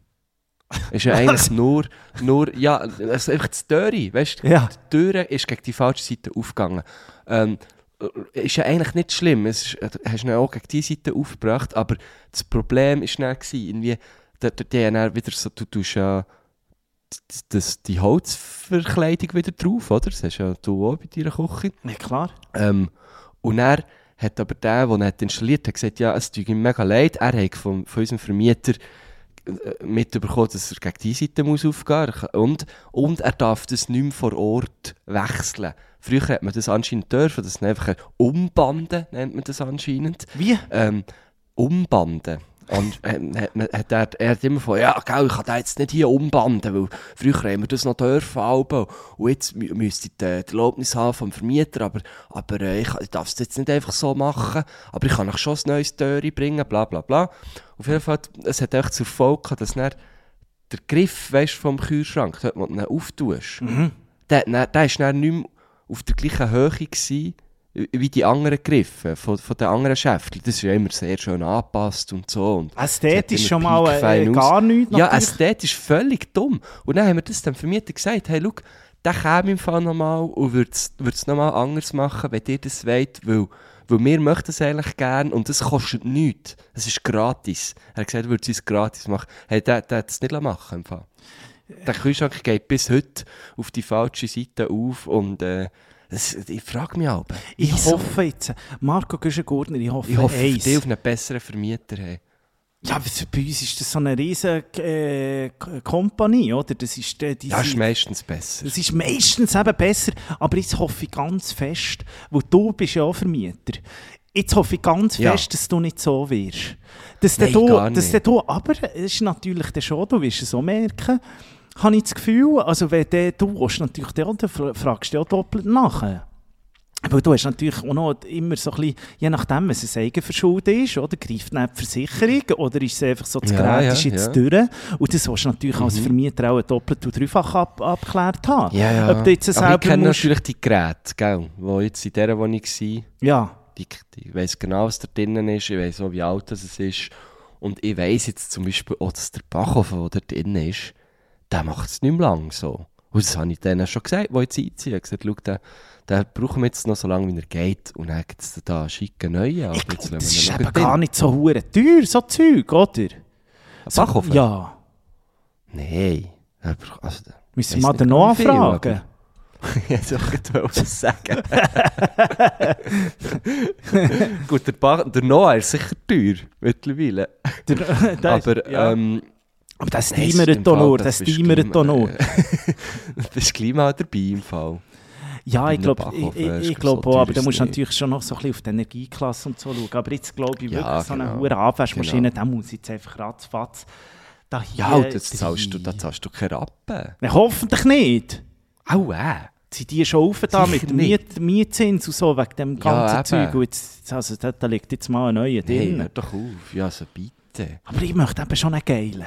Ist ja eigentlich nur, nur, ja, es ist einfach die Türe, weißt du? Ja. Die Türe ist gegen die falsche Seite aufgegangen. Ähm, ist ja eigentlich nicht schlimm, es ist, du hast ihn auch gegen die Seite aufgebracht, aber das Problem war dann, irgendwie, die, die, die haben dann wieder so, du tust ja das, das, die Holzverkleidung wieder drauf, oder? Das hast ja du auch bei deiner Küche. Ja, klar. Ähm, und er hat aber der, der ihn hat installiert hat, gesagt, ja, es tut ihm mega leid. Er hat von, von unserem Vermieter äh, mitbekommen, dass er gegen die Seite muss aufgehen muss. Und, und er darf das nicht mehr vor Ort wechseln. Früher hat man das anscheinend dürfen, das ist einfach ein Umbanden, nennt man das anscheinend. Wie? Ähm, umbanden. Und ähm, hat, man- hat er, er hat immer von, ja, gell, ich kann da jetzt nicht hier umbanden, weil früher haben wir das noch dürfen. Alben, und jetzt mü- müsste ich die, die Erlaubnis haben vom Vermieter, aber, aber äh, ich, ich darf es jetzt nicht einfach so machen. Aber ich kann euch schon ein neues Türchen bringen, bla bla bla. Auf jeden Fall, es hat echt zur Folge gehabt, dass dann der Griff, weißt, vom Kühlschrank, dort, wo du ihn auftust, Mhm. der, der, der ist dann nicht mehr auf der gleichen Höhe gewesen, wie die anderen Griffe von, von den anderen Schäftchen. Das ist ja immer sehr schön angepasst und so. Und Ästhetisch sieht schon immer mal äh, piekfein aus. gar nichts. Ja, natürlich. ästhetisch völlig dumm. Und dann haben wir das dem Vermieter gesagt, hey, schau, der käme im Fall nochmal und würde es nochmal anders machen, wenn ihr das wollt, weil, weil wir möchten es eigentlich gerne und das kostet nichts. Es ist gratis. Er hat gesagt, er würde es uns gratis machen. Hey, der, der hat es nicht machen im Fall. Der Kühlschrank geht bis heute auf die falsche Seite auf und äh, das, ich frage mich aber. Ich wieso? hoffe jetzt, Marco Güschen-Gurtner, ich hoffe, Ich hoffe, eins. die auf einen besseren Vermieter haben. Ja, aber bei uns ist das so eine riesige äh, K- Kompanie, oder? Das ist, äh, die Das ist sind- meistens besser. das ist meistens eben besser, aber jetzt hoffe ich ganz fest, weil du bist ja auch Vermieter, jetzt hoffe ich ganz Ja. fest, dass du nicht so wirst. Dass Nein, du, gar dass nicht. du, aber es ist natürlich dann schon, du wirst es auch merken, habe ich das Gefühl, also wenn der, du willst natürlich dann, dann fra- fragst du ja doppelt nach. Weil du hast natürlich auch noch immer so ein bisschen, je nachdem, was es Eigenverschulden ist, oder, greift nicht die Versicherung oder ist es einfach so, das Ja, Gerät ja, ist jetzt ja. durch. Und das willst du natürlich als Mhm. Vermieter auch doppelt und dreifach ab, abgeklärt haben. Ja, ja. Ob du jetzt Aber ich selber kenne musst, natürlich die Geräte, gell, die jetzt in dieser Wohnung waren. ja, Die, die, ich weiss genau, was da drinnen ist, ich weiss auch, wie alt das es ist. Und ich weiss jetzt zum Beispiel auch, dass der Backofen, der da drin ist, der macht es nicht mehr lang so. Und das habe ich denen schon gesagt, die jetzt einziehen. Ich habe gesagt, schau, den, den brauchen wir jetzt noch so lange, wie er geht. Und dann gibt es da einen schicken neuen. ich Aber jetzt glaube, lassen das wir ist ihn eben noch gar drin. nicht so hure teuer, so Zeug, oder? Ein Backofen? Ja, Nein. Aber, also, müssen wir weiss mal nicht den genau, Noah wie viel, fragen. aber- Ich hätte auch gerade was sagen. Gut, der, ba der Noah ist sicher teuer mittlerweile. Der, das, Aber, ja. ähm, aber das nein, steamert im doch Fall, nur, das das bist steamert gleich doch mal- nur. Du bist gleich mal dabei im Fall. Ja, bei ich einem glaube Backofen ich, ist ich, ich so glaub teuer auch, aber ist da es musst du nicht. natürlich schon noch so ein bisschen auf die Energieklasse und so schauen. Aber jetzt glaube ich wirklich, Ja, so eine genau. hohe Abwaschmaschine, Genau. da muss jetzt einfach ratzfatz da hier Ja, und das drin. zahlst du, da zahlst du keine Rappen. Nein, hoffentlich nicht. Au, äh. Sind die schon auf da Sicher mit dem nicht. Miet, Mietzins und so, wegen dem ganzen Ja, Zeug. eben. Und jetzt, also, da, da liegt jetzt mal ein neuer Hey, drin. hör doch auf. Ja, so bitte. Aber ich möchte eben schon einen geilen.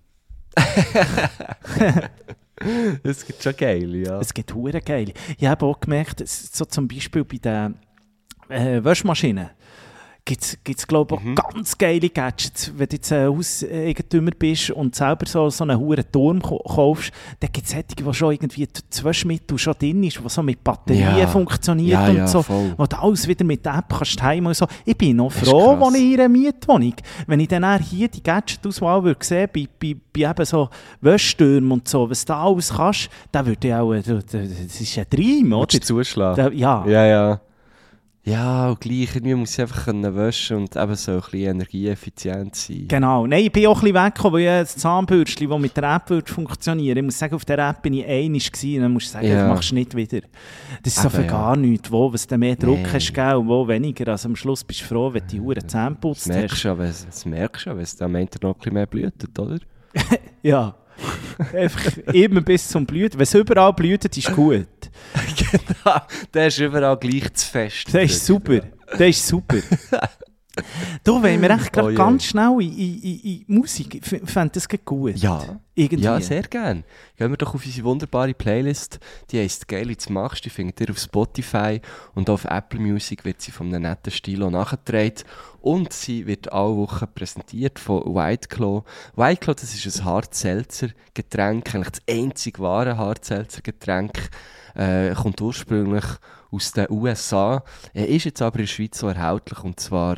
Das gibt schon geil, ja. Es gibt hure geile. Ich habe auch gemerkt, es- so zum Beispiel bei den äh, Waschmaschinen gibt es glaube ich auch Mhm. ganz geile Gadgets. Wenn du jetzt ein Hauseigentümer bist und selber so, so einen hohen Turm ko- kaufst, dann gibt es solche, wo schon irgendwie die Waschmittel schon drin ist, die so mit Batterien Ja. funktioniert Ja, und ja, so. voll. Wo du alles wieder mit der App kannst heim und so. Ich bin noch Das ist froh, krass. als ich in einer Mietwohnung, wenn ich dann auch hier die Gadget-Auswahl würde sehen, bei, bei, bei eben so Wäschtürmen und so, was du da alles kannst, dann würde ich auch, äh, du- du- das ist ein Dream, oder? Willst du zuschlagen? Da, ja. Ja, ja. Ja, und gleich, irgendwie muss ich einfach können waschen und eben so ein bisschen energieeffizient sein. Genau. Nein, ich bin auch ein bisschen weggekommen, weil ich das Zahnbürstchen, das mit der App würde funktionieren. Ich muss sagen, auf der App bin ich einmal gewesen, dann musst du sagen, Ja. das machst du nicht wieder. Das ist so Eben, für ja. gar nichts, wo, was du mehr Druck Nein. hast gell, und wo weniger. Also am Schluss bist du froh, wenn du die Uhren Zähne Das putzt merkst hast. du ja, wenn- das merkst du ja, wenn es am Ende noch ein bisschen mehr blutet, oder? Ja. Einfach immer bis zum Blüten. Wenn es überall blüht, ist gut. Genau, der ist überall gleich zu fest. Das ist super. Das ist super. Du, wenn wir echt grad Oh je. ganz schnell in, in, in, in Musik, ich f- fände das grad gut. Ja. Irgendwie. Ja, sehr gerne. Gehen wir doch auf unsere wunderbare Playlist. Die heisst «Geil, jetzt machst». Die findet ihr auf Spotify und auf Apple Music wird sie von einem netten Stilo nachgetragen. Und sie wird alle Wochen präsentiert von White Claw. White Claw, das ist ein Hart-Seltzer-Getränk, eigentlich das einzig wahre Hart-Seltzer-Getränk. Äh, kommt ursprünglich aus den U S A. Er ist jetzt aber in der Schweiz so erhältlich, und zwar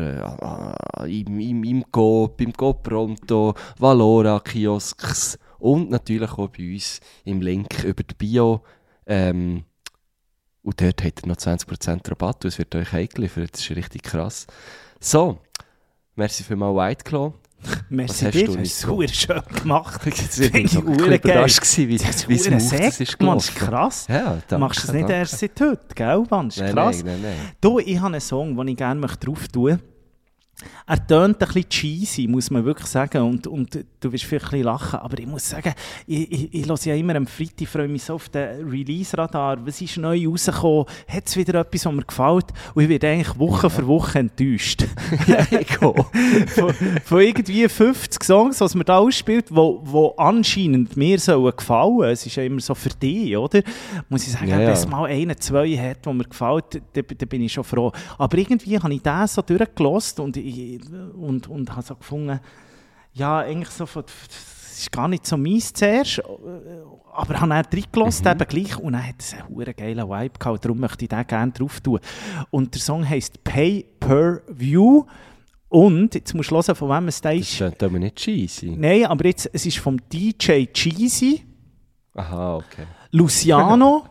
äh, im, im, im Coop, im Coop Pronto, Valora, Kiosks und natürlich auch bei uns im Link über die Bio. Ähm, und dort habt ihr noch zwanzig Prozent Rabatt, und es wird euch eingeliefert. Das ist richtig krass. So, merci für mal White Claw. Merci hast dir, du, das ist Nico? super schön gemacht. Ich Finde ich war hure geil. überrascht, gewesen, wie, Das ist wie hure smooth das Sekt, ist Mann, das ist gelaufen. krass. Ja, Du danke, machst das nicht danke. erst seit heute, gell, Mann? Das ist Nein, krass. nein, nein, nein. Du, ich habe einen Song, den ich gerne drauf tun möchte. Er tönt ein bisschen cheesy, muss man wirklich sagen. Und, und du wirst vielleicht ein bisschen lachen, aber ich muss sagen, ich, ich, ich höre ja immer am Freitag, freue mich so auf den Release-Radar. Was ist neu rausgekommen? Hat es wieder etwas, was mir gefällt? Und ich werde eigentlich Woche Ja. für Woche enttäuscht. Ja, ich auch. von, von irgendwie fünfzig Songs, was man da ausspielt, wo, wo anscheinend mir sollen gefallen. Es ist ja immer so für dich, oder? Muss ich sagen, Ja, ja. wenn es mal einen, zwei hat, wo mir gefällt, dann, dann bin ich schon froh. Aber irgendwie habe ich den so durchgelost und, ich, und, und habe so gefunden, ja, eigentlich so von, das ist gar nicht so meins zuerst, aber ich habe dann reingelassen, Mhm. eben gleich, und dann hat es einen verdammt geilen Vibe gehabt, darum möchte ich den gerne drauf tun. Und der Song heisst «Pay Per View». Und, jetzt musst du hören, von wem es da Das ist. klingt aber nicht cheesy. Nein, aber jetzt, es ist vom D J Cheesy, Aha, okay. Luciano.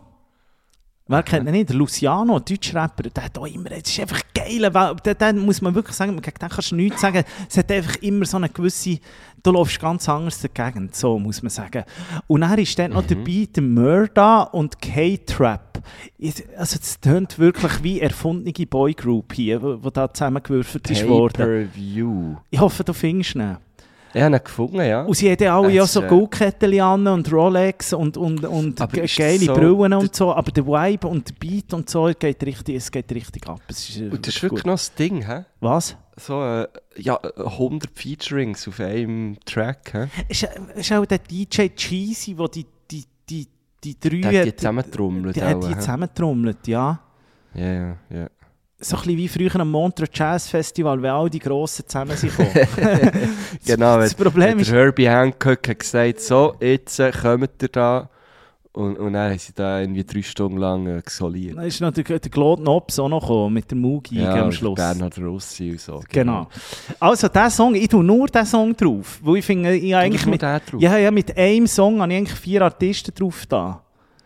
Wer kennt ihn nicht? Der Luciano, ein Deutschrapper, der hat auch immer, das ist einfach geil. Den, den muss man wirklich sagen, gegen den kannst du nichts sagen. Es hat einfach immer so eine gewisse, du läufst ganz anders dagegen, so muss man sagen. Und dann ist dann noch dabei der Murda und K-Trap. Ich- Also es tönt wirklich wie erfundene Boygroup hier, wo, wo da zusammengewürfelt ist worden. Pay-per-view. Ich hoffe, du findest ihn. Ich habe ihn gefunden, ja. Und sie haben ja alle ja Es so ist, äh, Goldkettchen an und Rolex und, und, und Aber ge- ist geile so- Brillen und so, aber der Vibe und der Beat und so, geht richtig, es geht richtig ab. Es ist, äh, Und das ist gut. wirklich noch das Ding, hä? Was? So äh, ja, hundert Featurings auf einem Track, hä? Es ist, es ist auch der D J Cheesy, der die, die, die, die drei... Der hat die zusammengetrommelt Der hat auch, die hä? zusammentrommelt, ja. Ja, ja, ja. So ein bisschen wie früher am Montreux Jazz Festival, wenn all die Grossen zusammen sind gekommen. Genau, das wenn- Problem wenn ist... der Herbie Hancock hat gesagt, so, jetzt äh, kommt ihr da. Und, und dann haben sie da irgendwie drei Stunden lang äh, gesoliert. Dann ist noch der, der Claude Nobs auch noch gekommen, mit der Mugi am und Schluss. Bernhard Rossi und so. Genau. Also, diesen Song, ich tue nur diesen Song drauf. Weil ich finde, ich habe eigentlich Eigentlich mit, mit drauf. ja, ja, mit einem Song habe ich eigentlich vier Artisten drauf da.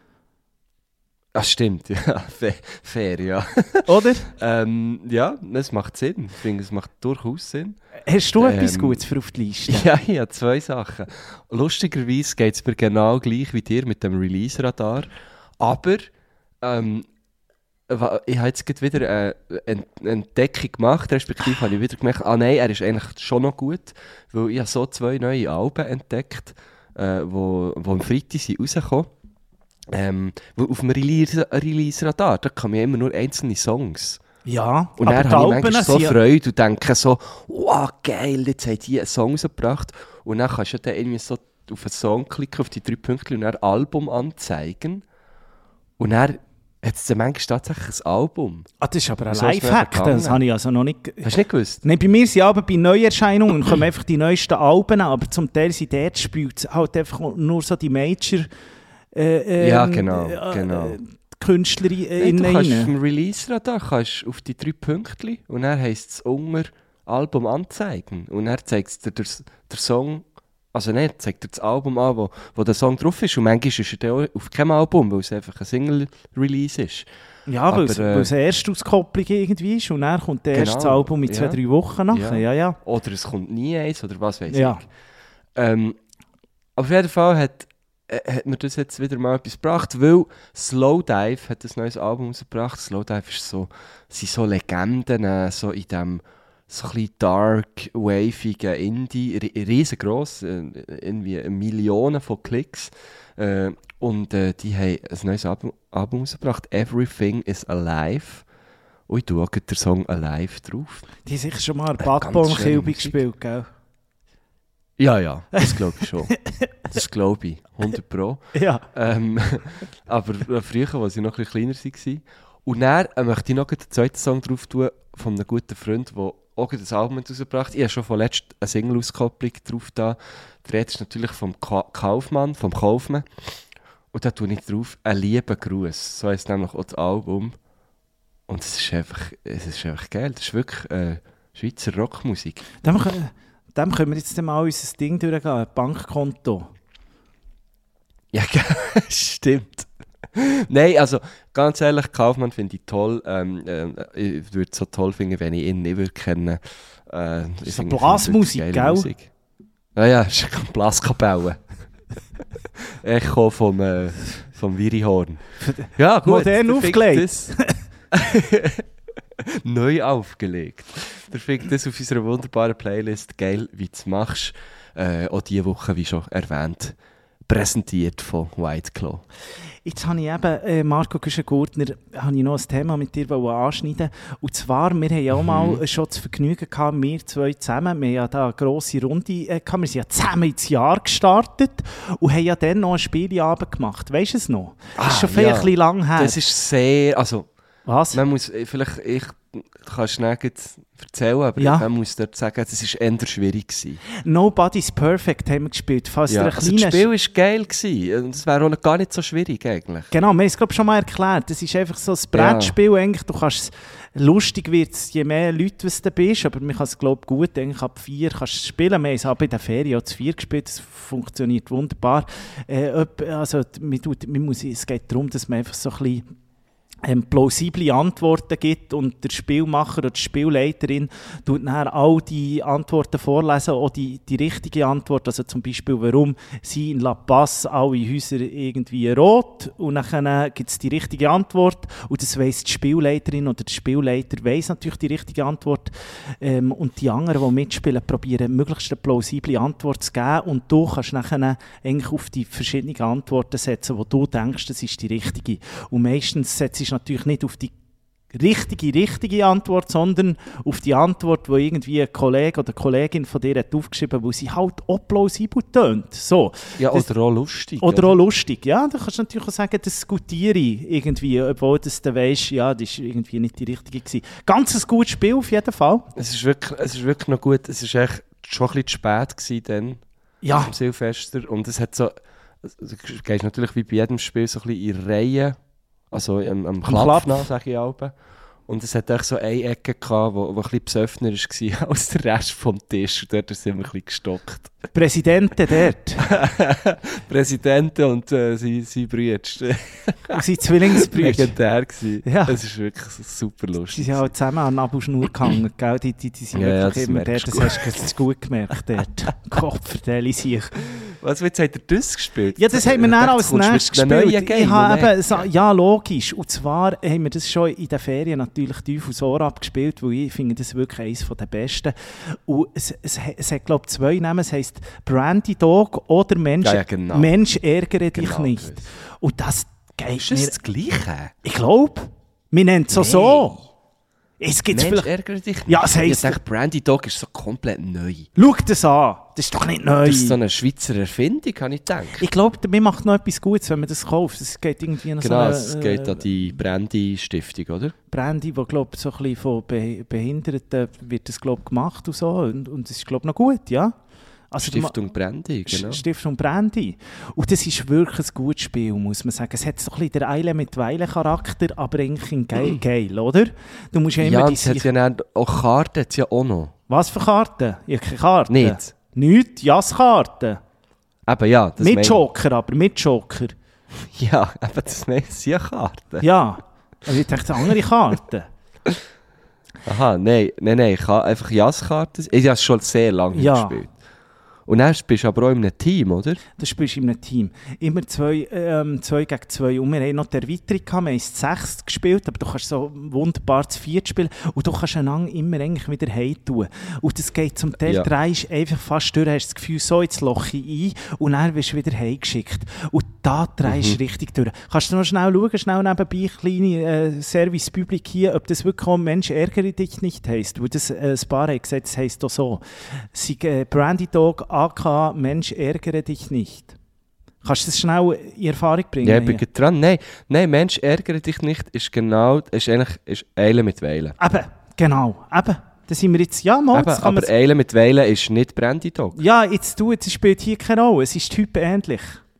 Ah, stimmt, ja. Fair, fair ja. Oder? ähm, ja, es macht Sinn. Ich finde, es macht durchaus Sinn. Hast du Ähm, etwas Gutes für auf die Liste? Ja, ich habe zwei Sachen. Lustigerweise geht es mir genau gleich wie dir mit dem Release-Radar. Aber ähm, wa- ich habe jetzt gerade wieder äh, eine Entdeckung gemacht, respektive habe ich wieder gemerkt, ah nein, er ist eigentlich schon noch gut, weil ich habe so zwei neue Alben entdeckt, äh, wo, wo am Freitag sind rausgekommen. Ähm, weil auf dem Release- Release-Radar, da kommen ja immer nur einzelne Songs. Ja, Und aber dann die habe ich Alben manchmal so sind- Freude und denke so, wow, geil, jetzt haben die einen Song rausgebracht. Und dann kannst du dann irgendwie so auf einen Song klicken, auf die drei Punkte und dann Album anzeigen. Und dann hat es manchmal tatsächlich ein Album. Ah, das ist aber ein Wieso ist mir Lifehack, vergangen? das habe ich also noch nicht... Hast du nicht gewusst? Nein, bei mir sind aber bei Neuerscheinungen kommen einfach die neuesten Alben an, aber zum Teil sind dort spielt halt einfach nur so die Major äh, Ja, ähm, genau, äh, genau. äh, Künstlerinnen Nein, du kannst rein. vom Release-Radar kannst auf die drei Pünktchen und dann heisst es unter Album anzeigen. Und dann zeigt es dir der, der Song, also nicht, zeigt dir das Album an, wo, wo der Song drauf ist. Und manchmal ist er dann auch auf keinem Album, weil es einfach ein Single-Release ist. Ja, weil aber, es äh, weil es eine Erstauskopplung irgendwie ist und dann kommt der erste Genau, Album in zwei, ja. drei Wochen nachher. Ja, Ja. ja. Oder es kommt nie eins, oder was weiß Ja. ich. Ähm, auf jeden Fall hat, äh, hat mir das jetzt wieder mal etwas gebracht, weil Slowdive hat ein neues Album rausgebracht. Slowdive ist so, sind so Legenden, äh, so in dem so ein bisschen dark, wavigen Indie, ri- riesengroß, äh, irgendwie Millionen von Klicks. Äh, und äh, die haben ein neues Album, Album rausgebracht, Everything is Alive. Und ich tue auch den Song Alive drauf. Die haben sicher schon mal Äh, Bad ganz schöne Kilby Musik. gespielt, gell? Ja, ja, das glaube ich schon. Das glaube ich, hundert Pro. Ja. Ähm, aber äh, früher, als ich noch ein bisschen kleiner war. Und dann äh, möchte ich noch den zweiten Song drauf tun von einem guten Freund, der auch das Album rausgebracht hat. Ich habe schon von letztem eine Single-Auskopplung drauf da. Der Rede ist natürlich vom Ka- Kaufmann, vom Kaufmann. Und da tue ich drauf «Ein lieber Gruß». So heisst nämlich auch das Album. Und es ist einfach, es ist einfach geil. Das ist wirklich äh, Schweizer Rockmusik. Dem, können- dem können wir jetzt mal unser Ding durchgehen, ein Bankkonto. Ja, stimmt. Nein, also ganz ehrlich, Kaufmann finde ich toll. Ähm, ähm, ich würde es so toll finden, wenn ich ihn nicht würde kennen. Äh, ich So finde- Blasmusik, finde geile gell? Musik. Ja, ja, es ist eine Blaskapelle. Echo vom, äh, vom Wirihorn. Ja, gut. Modern der fickt aufgelegt. das- Neu aufgelegt. Der fickt das auf unserer wunderbaren Playlist «Geil, wie du es machst». Äh, auch diese Woche, wie schon erwähnt, präsentiert von White Claw. Jetzt habe ich eben, äh, Marco Güschen-Gurtner, habe ich noch ein Thema mit dir anschneiden. Und zwar, wir haben ja auch mal äh, schon das Vergnügen gehabt, wir zwei zusammen, wir haben ja da eine grosse Runde äh, gehabt, wir sind ja zusammen ins Jahr gestartet und haben ja dann noch ein Spieleabend gemacht. Weißt du es noch? Das ist Ah, schon viel ja. ein bisschen lang her. Das ist sehr, also Was? man muss, äh, vielleicht, ich kann schnell jetzt erzählen, aber Ja. man muss dort sagen, das war eher schwierig gewesen. Nobody's Perfect haben wir gespielt. Falls Ja, ihr ein also das kleines- Spiel war geil gewesen. Es wäre auch gar nicht so schwierig eigentlich. Genau, wir haben es glaube schon mal erklärt. Das ist einfach so ein Brettspiel. Eigentlich. Du kannst es, lustig wird es, je mehr Leute du bist, aber man kann es glaube gut, eigentlich ab vier kannst du es spielen. Wir haben es aber in der Ferien auch zu vier gespielt, das funktioniert wunderbar. Äh, ob, also, man tut, man muss, es geht darum, dass man einfach so ein bisschen ähm, plausible Antworten gibt und der Spielmacher oder die Spielleiterin tut dann all die Antworten vorlesen, auch die, die richtige Antwort, also zum Beispiel, warum sind in La Paz alle Häuser irgendwie rot, und dann gibt es die richtige Antwort und das weiss die Spielleiterin oder der Spielleiter weiss natürlich die richtige Antwort, ähm, und die anderen, die mitspielen, probieren möglichst eine plausible Antwort zu geben, und du kannst nachher eigentlich auf die verschiedenen Antworten setzen, wo du denkst, das ist die richtige, und meistens setzt du natürlich nicht auf die richtige, richtige Antwort, sondern auf die Antwort, die irgendwie ein Kollege oder Kollegin von dir hat aufgeschrieben hat, weil sie halt auch plausibel tönt. So. Ja, Das- oder auch lustig. Oder auch lustig. Ja, da kannst du natürlich auch sagen, das gutiere ich irgendwie, obwohl das du weisst, ja, das war irgendwie nicht die richtige gewesen. Ganz ein gutes Spiel auf jeden Fall. Es ist wirklich, es ist wirklich noch gut. Es war echt schon ein bisschen zu spät gewesen dann, Ja. am Silvester. Und es hat so, du gehst natürlich wie bei jedem Spiel so ein bisschen in Reihen, also am, am Klapp Klapp. nach, sage ich auch. Und es hat echt so eine Ecke gehabt, wo, wo ein bisschen besoffener war als der Rest vom Tisch. Und dort sind wir ein bisschen gestockt. Präsidenten dort. Präsidenten und äh, sein, sein Brüder. Und seine Zwillingsbrüder. Legendär gewesen. Ja. Es ist wirklich super Die lustig. sind halt zusammen an Nabelschnur gehangen, gell? Die, die, die sind Ja, ja, wirklich das immer dort, merkst das du hast du das hast du gut gemerkt dort. Gott, vertelle ich sich. Was, jetzt habt ihr das gespielt? Ja, das haben wir Ich dann dachte, als du kommst nächstes mit einem neuen gespielt. Game, Ich habe oder? eben, so- ja, logisch. Und zwar haben wir das schon in den Ferien natürlich tief aufs Ohr abgespielt, weil ich finde das wirklich eines der besten. Und es, es, es hat, glaube ich, zwei Namen. Es heisst Brandy Dog oder Mensch, Ja, ja, genau. Mensch ärgere dich Genau nicht. das. Und das geht Ist das mir... das Gleiche? Ich glaube, wir nennen es so Nee. so. Es gibt Mensch, vielleicht... ärgere dich nicht. Ja, das heisst- Ich denke, Brandy Dog ist so komplett neu. Schau das an. Das ist doch nicht neu. Das ist so eine Schweizer Erfindung, habe ich gedacht. Ich glaube, mir macht noch etwas Gutes, wenn man das kauft. Es geht irgendwie noch Genau, so es eine, geht äh, an die Brandy-Stiftung, oder? Brandy, die glaube so ein bisschen von Be- Behinderten wird das glaub, gemacht und so. Und, und das ist glaube noch gut, ja? Also, Stiftung Brandy, genau. Stiftung Brandy. Und das ist wirklich ein gutes Spiel, muss man sagen. Es hat so ein bisschen den Eile mit Weile Charakter, aber eigentlich in geil, geil, oder? Du musst ja immer Ja, die und es hat ja dann auch Karten, hat's ja auch noch. Was für Karten? Ich habe keine Karten. Nicht? Nicht? Jasskarten. Eben, ja. Das Mit meine- Joker, aber mit Joker. Ja, eben, das meine ich, ja Karten. Ja. Aber ich dachte, andere Karten. Aha, nein, nein, nein, ich habe einfach Jasskarten. Ich habe es schon sehr lange nicht Ja. gespielt. Und dann bist du aber auch in einem Team, oder? Das spielst du in einem Team. Immer zwei, ähm, zwei gegen zwei. Und wir haben noch die Erweiterung gehabt. Wir haben es zu sechs gespielt, aber du kannst so wunderbar zu viert spielen. Und du kannst einander immer eigentlich wieder heim tun. Und das geht zum Teil, Ja. drehst einfach fast durch, hast das Gefühl, so, jetzt loche ich ein und dann wirst du wieder heimgeschickt. Und da drehst du Mhm. richtig durch. Kannst du noch schnell schauen, schnell nebenbei, kleine äh, Service Public hier, ob das wirklich auch «Mensch, ärgere dich nicht» heisst. Weil das äh, ein paar haben gesagt, das heisst auch so. Sie, äh, Brandy Dog A K «Mensch, ärgere dich nicht». Kannst du das schnell in Erfahrung bringen? Ja, ich bin hier? gerade dran. Nein, nein, Mensch, ärgere dich nicht, ist genau, ist eigentlich ist Eile mit Weile. Eben, genau, eben. Da sind wir jetzt, ja, mal, Eben, das kann man... aber Eile mit Weile ist nicht Brandy Dog. Ja, jetzt du, jetzt spielt hier keine Rolle, es ist typähnlich.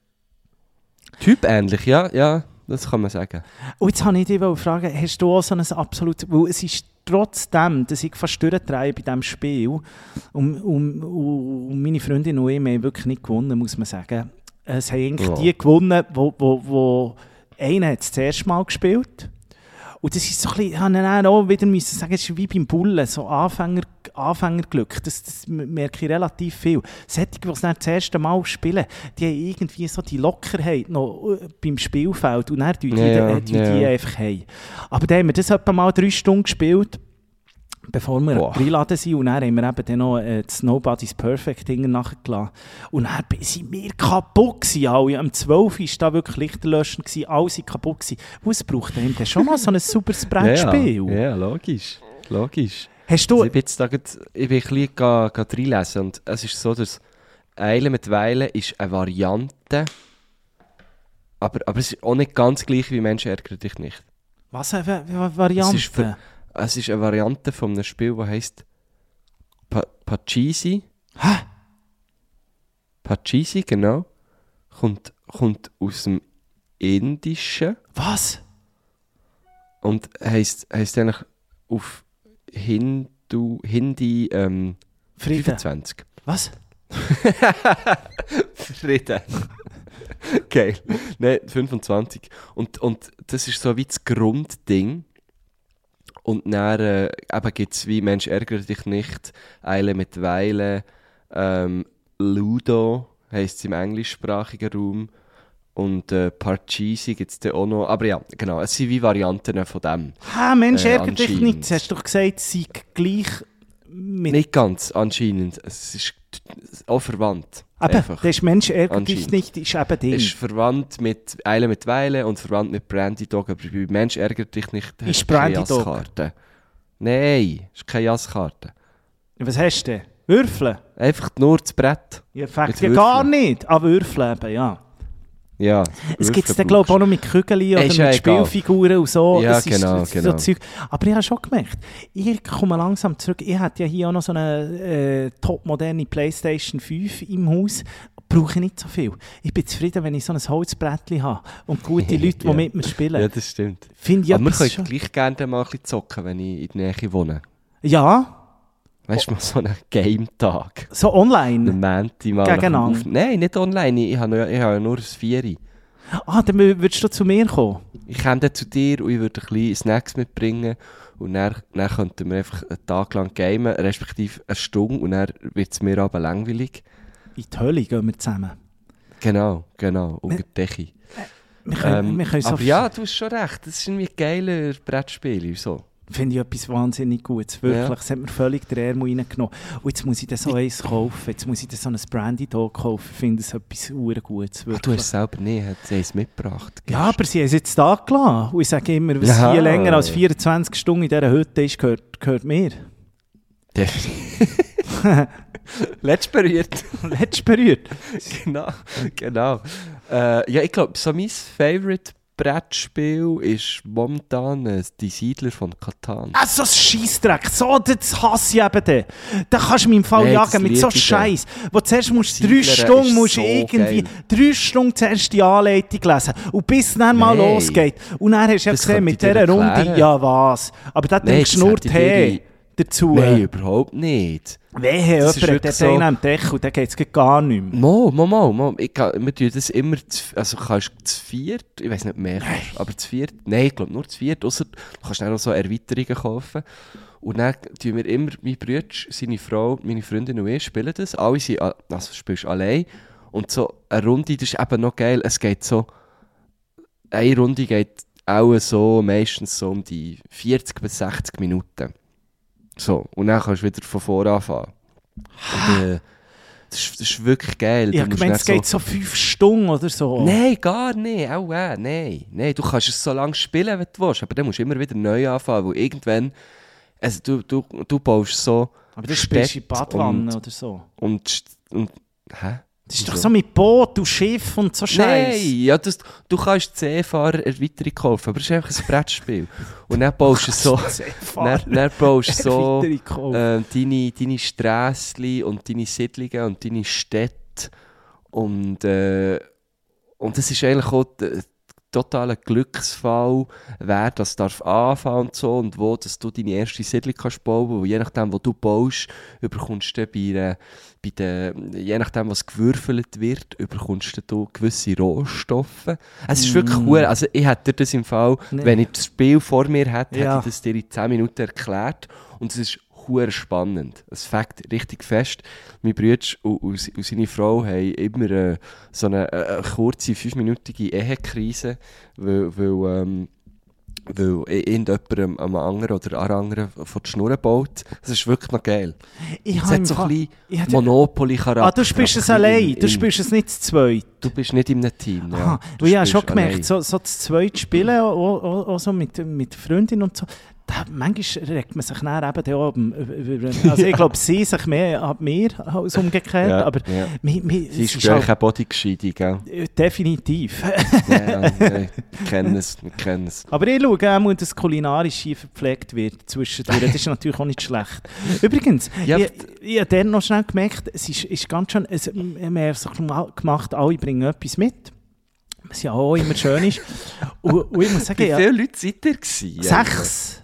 Typähnlich, ja, ja, das kann man sagen. Und jetzt habe ich dich fragen, hast du auch so ein absolutes... Weil es ist trotzdem, dass ich fast durchdrehe bei diesem Spiel und, und, und meine Freundin und ich, wir haben wirklich nicht gewonnen, muss man sagen. Es haben eigentlich Ja. die gewonnen, wo, wo, wo einer hat es das erste Mal gespielt. Und das ist so ein bisschen, ich habe dann auch wieder müssen sagen, es ist wie beim Bullen, so Anfänger, Anfängerglück, das, das merke ich relativ viel. Solche, die es dann das erste Mal spielen, die haben irgendwie so die Lockerheit noch äh, beim Spielfeld und dann tun die, Ja, äh, tun ja. die einfach heim. Aber dann haben wir das etwa mal drei Stunden gespielt, bevor wir Boah. eingeladen sind. Und dann haben wir eben dann noch äh, das Nobody's Perfect Ding nachgelassen. Und dann waren wir kaputt gewesen, alle. Am zwölf war da wirklich lichterlöschend, gewesen, alle waren kaputt gewesen. Und es braucht einem dann schon noch so ein super Brettspiel. Ja, ja, logisch, logisch. Hast Also du... ich bin jetzt da grad, ich bin ein bisschen ga- ga reinlesen und es ist so, dass Eile mit Weile ist eine Variante, aber, aber es ist auch nicht ganz gleich wie Mensch ärgere dich nicht. Was eine Va- Va- Variante? Es ist, für, es ist eine Variante von einem Spiel, das heisst pa Pachisi. Hä? Pachisi, genau. Kommt, kommt aus dem Indischen Was? und heisst, heisst eigentlich auf Hindu, Hindi ähm, Frieden. fünfundzwanzig. Was? Frieden. Geil. Nein, fünfundzwanzig. Und, und das ist so wie das Grundding. Und dann äh, gibt es wie «Mensch, ärgere dich nicht», «Eile mit Weile», ähm, «Ludo» heisst es im englischsprachigen Raum. Und äh, «Parcheesi» gibt es dann auch noch. Aber ja, genau, es sind wie Varianten von dem. Ha, Mensch, Äh, ärgere dich anscheinend. nicht. Du hast doch gesagt, es sei gleich mit... Nicht ganz, anscheinend. Es ist t- auch verwandt. Eben, einfach. das ist «Mensch, ärgere dich Anscheinend. nicht» ist eben Ding. Ist verwandt mit Eile mit Weile und verwandt mit Brandy Dog, aber bei Mensch ärgert dich nicht. hast Ist du keine Brandy Dog? Jasskarte. Nein, ist keine Jasskarte. Was hast du denn? Würfeln? Einfach nur das Brett. Ja, fängt Mit ja gar Würfeln. nicht an Würfeln eben, ja. Ja. Es gibt es Würfeln dann, glaube ich, auch brauchst noch mit Kügeli oder Ist mit ja egal. Spielfiguren und so. Ja, Das ist genau, so genau. Zeug. Aber ich habe schon gemerkt, ich komme langsam zurück. Ich hätte ja hier auch noch so eine äh, topmoderne PlayStation fünf im Haus. Brauche ich nicht so viel. Ich bin zufrieden, wenn ich so ein Holzbrettchen habe und gute Leute, die Ja. mit mir spielen. Ja, das stimmt. Finde ich Aber wir etwas können schon- gleich gerne mal ein bisschen zocken, wenn ich in der Nähe wohne. Ja, Weißt du, mal so einen Game-Tag. so Einen online. Mänti mal. Gegeneinander. nach dem Auf- Nein, nicht online. Ich habe, noch- ich habe ja nur ein Vieri. Ah, dann würdest du zu mir kommen. Ich komme dann zu dir und ich würde ein bisschen Snacks mitbringen und dann, dann könnten wir einfach einen Tag lang gamen, respektive eine Stunde und dann wird es mir aber langweilig. In die Hölle gehen wir zusammen. Genau, genau, unter die Decke. Wir können, Ähm, wir können so aber ja, du hast schon recht, das ist irgendwie geiler Brettspiel und so. Finde ich etwas wahnsinnig Gutes. Wirklich, Ja. es hat mir völlig den Ärmel reingenommen. Und jetzt muss ich dann so eins kaufen. Jetzt muss ich dann so ein Brandy Dog kaufen. Ich finde es etwas sehr Gutes. Ah, Wirklich. du hast es selber nicht, hat sie es mitgebracht. Ja, aber sie haben es jetzt da gelassen. Und ich sage immer, was Ja. hier länger als vierundzwanzig Stunden in dieser Hütte ist, gehört, gehört mir. Letzt berührt. Letztes berührt. genau, genau. Äh, ja, ich glaube, so mein Favorite Brettspiel ist momentan äh, die Siedler von Catan. Ah, so ein Scheissdreck. So, das hasse ich eben dann. Da kannst du mich im Fall Nein, das jagen mit so liebe ich Scheiß. Wo zuerst musst du drei Siedler Stunden ist musst so du irgendwie geil. drei Stunden zuerst die Anleitung lesen. Und bis dann mal Nein. losgeht. Und dann hast du ja Das gesehen, könnte mit ich dir dieser Runde, erklären. ja was. Aber da Nein, trinkst du das nur hätte ich Tee dir- dazu. Nein, überhaupt nicht. Wehe, das jemand ist hat wirklich den so- am Deckel, dann geht es gar nicht mehr. Mo, mo, mo, mo. Ich, kann- wir tun das immer, zu, also kannst du zu viert, ich weiß nicht mehr, aber zu viert, nein, ich glaube nur zu viert, ausser du kannst dann noch so Erweiterungen kaufen. Und dann tun wir immer, mein Bruder, seine Frau, meine Freundin und ich spielen das. Alle sind, a- also spielst du allein. Und so eine Runde, das ist eben noch geil, es geht so, eine Runde geht auch so, meistens so um die vierzig bis sechzig Minuten. So, und dann kannst du wieder von vorne anfangen. Und, äh, das, ist, das ist wirklich geil. Ich Du habe musst gemeint, dann es geht so fünf Stunden oder so. Nein, gar nicht. Auch äh, nein. nein. Du kannst es so lange spielen, wie du willst, aber dann musst du immer wieder neu anfangen, weil irgendwann, also du, du, du baust so Aber das spielst du in Städte Badwanne und, oder so. und, und, hä? Das ist doch Wieso? so mit Boot und Schiff und so Scheiß. Nein, ja, das, du kannst C-Fahrer-Erweiterung kaufen, aber es ist einfach ein Brettspiel. Und dann baust du so, dann, dann baust du so Erweiterung kaufen. äh, deine, deine Strässchen und deine Siedlungen und deine Städte. Und, äh, und das ist eigentlich auch der totale Glücksfall, wer das darf anfangen und so und wo dass du deine erste Siedlung kannst bauen, weil je nachdem, wo du baust, überkommst du bei, äh, bei den, je nachdem, was gewürfelt wird, überkommst du gewisse Rohstoffe. Es ist wirklich Mm. cool. Also ich hätte dir das im Fall, Nee. wenn ich das Spiel vor mir hätte, Ja. hätte ich das dir in zehn Minuten erklärt und es ist hure spannend. Es fängt richtig fest. Mein Bruder und, und, und seine Frau haben immer äh, so eine, äh, eine kurze, fünfminütige Ehekrise, weil, weil, ähm, weil irgendjemand am, am anderen oder an anderen von die Schnur baut. Das ist wirklich noch geil. Ich Es habe im hat so Fall- ein ich hatte- bisschen Monopoly-Charakter. Ah, du spielst es aber ein allein, bisschen du in- spielst es nicht zu zweit. Du bist nicht in einem Team. Ja. Aha, Du du, ich habe spielst schon gemerkt, allein. so, so zu zweit spielen, auch, auch, auch so mit, mit Freundin und so, da, manchmal regt man sich dann eben da oben über, über, also ich glaube, sie sich mehr ab mir als umgekehrt, Ja, aber ja. mi, mi, Sie es ist ist halt, eigentlich eine Bodygescheidung, gell? äh, definitiv. Ja, ja, ja, wir kennen es, wir kennen es. Aber ich schaue auch, dass kulinarisch hier verpflegt wird zwischendurch. Das ist natürlich auch nicht schlecht. Übrigens, Ja, ich, ich habe dann noch schnell gemerkt, es ist, ist ganz schön, es, wir haben so gemacht, alle bringen etwas mit. Was ja auch immer schön ist. Und, und ich muss sagen, Wie ja, viele Leute seid ihr gewesen? sechs.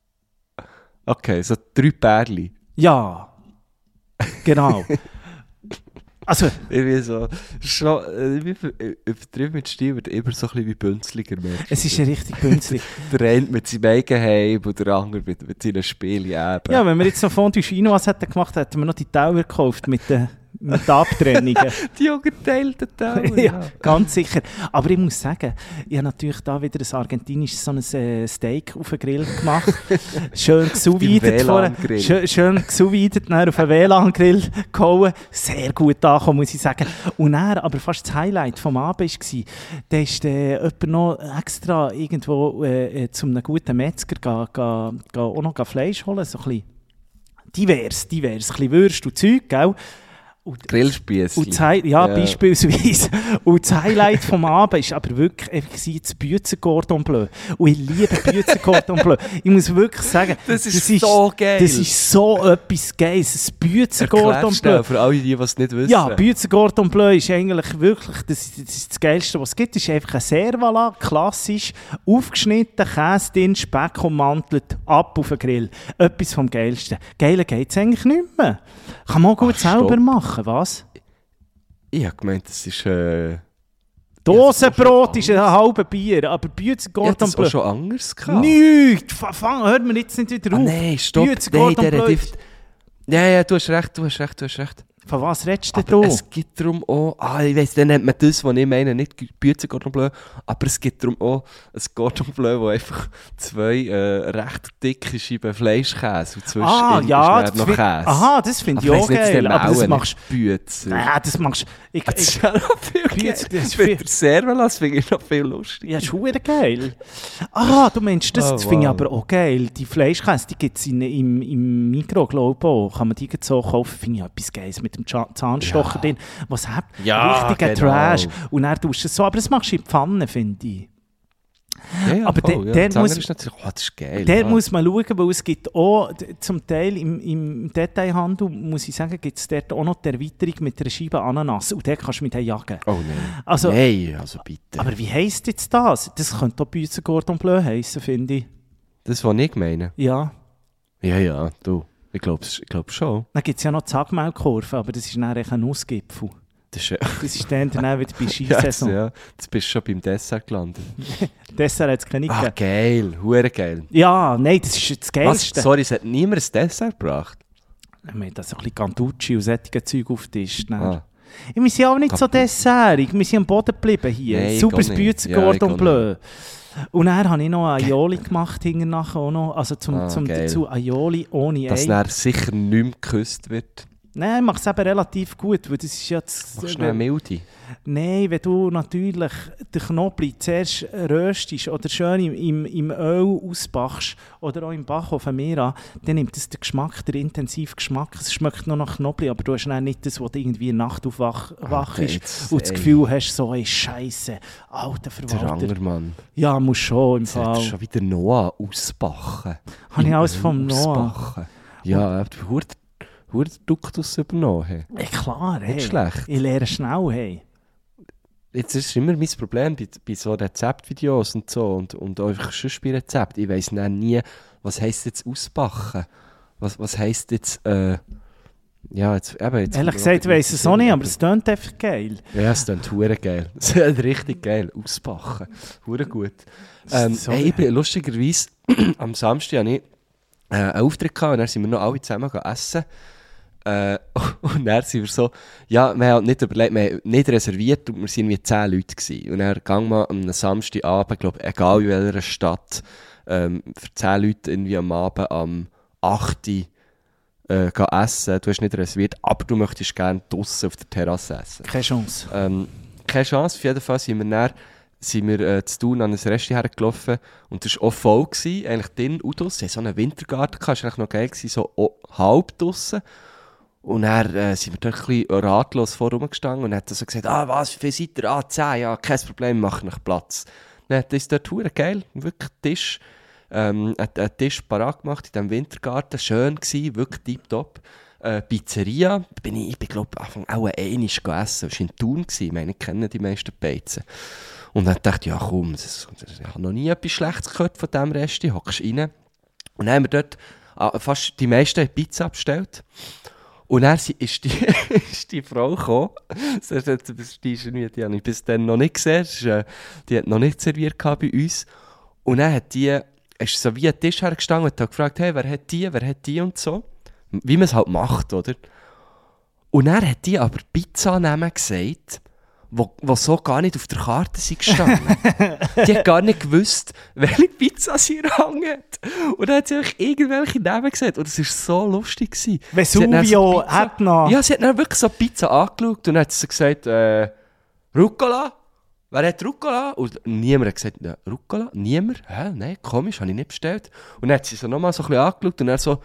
Okay, so drei Pärchen. Ja, genau. Also, Irgendwie so, schon, äh, wie ver- übertrieben mit Stil wird immer so ein bisschen wie Bünzliger, merkst du? es ist ja richtig günstig. Der eine mit seinem Eigenheim und der andere mit, mit seinen Spielen eben. Ja, wenn wir jetzt noch Fondue Chinoise hätten gemacht, hätten wir noch die Tower gekauft mit den, mit den Abtrennungen. Die ungeteilten Teile. Ja, ganz sicher. Aber ich muss sagen, ich habe natürlich da wieder ein argentinisches so ein, äh, Steak auf den Grill gemacht. Schön gesouvidet W vorher. LAN-Grill. Schön, schön gesouvidet, dann auf einen W LAN-Grill gehauen. Sehr gut angekommen, muss ich sagen. Und dann, aber fast das Highlight vom Abend war, da ist äh, jemand noch extra irgendwo äh, äh, zu einem guten Metzger ga, ga, ga, auch noch Fleisch holen. So ein bisschen divers, divers. Ein bisschen Würst und Zeug, gell? Und Grillspießchen. Und das Hi- ja, Ja. beispielsweise. Und das Highlight vom Abend war aber wirklich einfach das Büezer Cordon Bleu. Und ich liebe Büezer Cordon Bleu. Ich muss wirklich sagen, Das ist so geil. Das ist so etwas Geiles. Das Büezer Erklär's Cordon schnell Bleu. für alle, die es nicht wissen. Ja, Büezer Cordon Bleu ist eigentlich wirklich das, das, ist das Geilste, was es gibt. Es ist einfach ein Servala, klassisch, aufgeschnitten, Käse drin, Speck ummantelt, ab auf den Grill. Etwas vom Geilsten. Geiler geht es eigentlich nicht mehr. Kann man auch gut Ach, selber stopp. machen, was? Ich habe gemeint, das ist... Äh, Dosenbrot ist ein halber Bier, aber Büezer ich Cordon hatte das Bleu. auch schon anders gehabt. Nichts! Fa- Fang, hört mir jetzt nicht wieder Ah, auf. nein, stopp. Büezer Nein, Cordon der Bleu. Dift. Ja, ja, du hast recht, du hast recht, du hast recht. Von was redest Aber du? es gibt darum auch, ah, ich weiss, dann nennt man das, was ich meine, nicht Büze Cordon Bleu, aber es gibt darum auch ein Cordon Bleu, wo einfach zwei äh, recht dicke Scheiben Fleischkäse und zwischen Ah, ihnen ja, ist das noch find- Käse. aha, das finde ich Aber auch weiss nicht, geil, den aber das Nauen, machst- nicht Büze. Nein, das machst du... Ich, Das ich, ist ja noch viel Büze, geil. das ist Das viel- mit der Servalas finde ich noch viel lustiger. ja, ist verdammt geil. Ah, du meinst, das, Oh, das finde ich wow. aber auch geil. Die Fleischkäse, die gibt es im, im Mikro, glaube ich, auch. Kann man die so kaufen, finde ich etwas Geiles mit dem Cha- Zahnstocher Ja. drin. Was hat Ja, richtiger genau. Trash. Und dann tust du es so, aber das machst du in die Pfanne, finde ich. Ja, ja, Aber voll, der- ja. der Das andere muss- ist natürlich, oh, das ist geil. Der ja. muss man schauen, weil es gibt auch, d- zum Teil im, im Detailhandel, muss ich sagen, gibt es dort auch noch die Erweiterung mit einer Scheibe Ananas. Und der kannst du mit der jagen. Oh nein. Also, Nein, also bitte. aber wie heisst jetzt das? Das könnte auch Büze Cordon Bleu heissen, finde ich. Das, was ich meine? Ja. Ja, ja, du. Ich glaube ich glaub schon. Dann gibt es ja noch die Sagmehlkurve, aber das ist dann eigentlich ein Nussgipfel. Das ist, ja, Das ist dann, dann auch wieder bei ja, Skisaison. ja, jetzt bist du schon beim Dessert gelandet. Dessert hat es keine Ah, gegeben. geil. Hure geil. Ja, nein, das ist das Was? Geilste. Sorry, es hat niemand ein Dessert gebracht? Wir haben da so ein bisschen Cantucci und solche Zeug auf den Tisch. Ah. Ja, wir sind auch nicht so Capucci. dessertig, wir sind am Boden geblieben hier. Nein, ich Sauberes auch nicht. Büze Ja, ich Cordon auch Bleu. Und dann habe ich noch Aioli gemacht, hinten nachher auch noch. Also zum, Ah, zum geil. dazu Aioli ohne Dass Ei. dann sicher nicht mehr geküsst wird. Nein, ich mache es eben relativ gut, weil das ist ja das, Machst du eine milde? Nein, wenn du natürlich den Knoblauch zuerst röstest oder schön im, im, im Öl ausbachst oder auch im Backofen mehr an, dann nimmt es den Geschmack, den intensiven Geschmack. Es schmeckt noch nach Knoblauch, aber du hast dann nicht das, was du irgendwie in der Nacht aufwach wach Alter, ist jetzt, und das ey. Gefühl hast, so, ey, Scheisse, alter Der Verwalter. Angermann. Ja, muss schon im Jetzt hat er Fall. schon wieder Noah ausbachen. Habe ich alles vom Noah? Ausbachen. Ja, du hast den Duktus übernommen. Hey. Ja, klar, hey. Nicht schlecht. Ich lerne schnell, hey. Jetzt ist immer mein Problem bei, bei so Rezeptvideos und so und, und einfach sonst bei Rezept. Ich weiss dann nie, was heisst jetzt ausbachen? Was, was heisst jetzt, äh, ja, jetzt, eben, jetzt... Ehrlich gesagt weiss ich es auch nicht, aber es klingt einfach geil. Ja, es klingt hure geil. Es klingt richtig geil. Ausbachen. Hure gut. Ähm, So hey, ich geil. bin lustigerweise am Samstag hatte ich äh, einen Auftritt gehabt und dann sind wir noch alle zusammen gegangen essen. Äh, und dann sind wir so, ja, wir haben halt nicht überlegt, wir haben nicht reserviert und wir waren wie zehn Leute gewesen. Und dann gehen wir am Samstagabend, glaube egal in welcher Stadt, ähm, für zehn Leute irgendwie am Abend am acht Uhr äh, gehen essen. Du hast nicht reserviert, aber du möchtest gerne draussen auf der Terrasse essen. Keine Chance. Ähm, keine Chance, auf jeden Fall sind wir dann, sind wir äh, zu Thun an ein Restaurant hergelaufen und das war auch voll gewesen, eigentlich drin und draussen. Sie hatten so einen Wintergarten, das war eigentlich noch geil, gewesen, so oh, halb draussen. Und dann äh, sind wir dort ein bisschen ratlos vorumgestanden und hat so gesagt, ah was, wie viel seid ihr? Ah, zehn, ja, kein Problem, wir machen euch Platz. Dann hat uns dort verdammt geil, wirklich Tisch, ähm, hat einen Tisch parat gemacht in diesem Wintergarten, schön gewesen, wirklich tipptopp. Äh, Pizzeria, bin ich, ich bin glaube ich auch einmal essen, das war in Thun, gewesen. Ich meine, ich kenne die meisten Beizen. Und dann dachte ich, ja komm, das, das, ich habe noch nie etwas Schlechtes gehört von diesem Rest, hockst rein. Und dann haben wir dort ah, fast die meisten Pizza bestellt. Und dann ist die, ist die Frau gekommen, die, die, ist irgendwie, die habe ich bis dann noch nicht gesehen, die hat noch nicht serviert bei uns. Und dann hat die, ist so wie ein Tisch hergestanden und hat gefragt, hey, wer hat die, wer hat die und so. Wie man es halt macht, oder? Und dann hat die aber Pizza-Namen gesagt, wo, wo so gar nicht auf der Karte sind gestanden. Die hat gar nicht gewusst, welche Pizza sie hat. Und dann hat sie einfach irgendwelche Namen gesagt. Und es war so lustig gewesen. Vesuvio hat noch... Ja, sie hat dann wirklich so Pizza angeschaut und hat so gesagt, äh, Rucola? Wer hat Rucola? Und niemand hat gesagt, ja, Rucola? Niemand? Hä? Nein, komisch, habe ich nicht bestellt. Und dann hat sie so nochmal so ein bisschen angeschaut und dann so,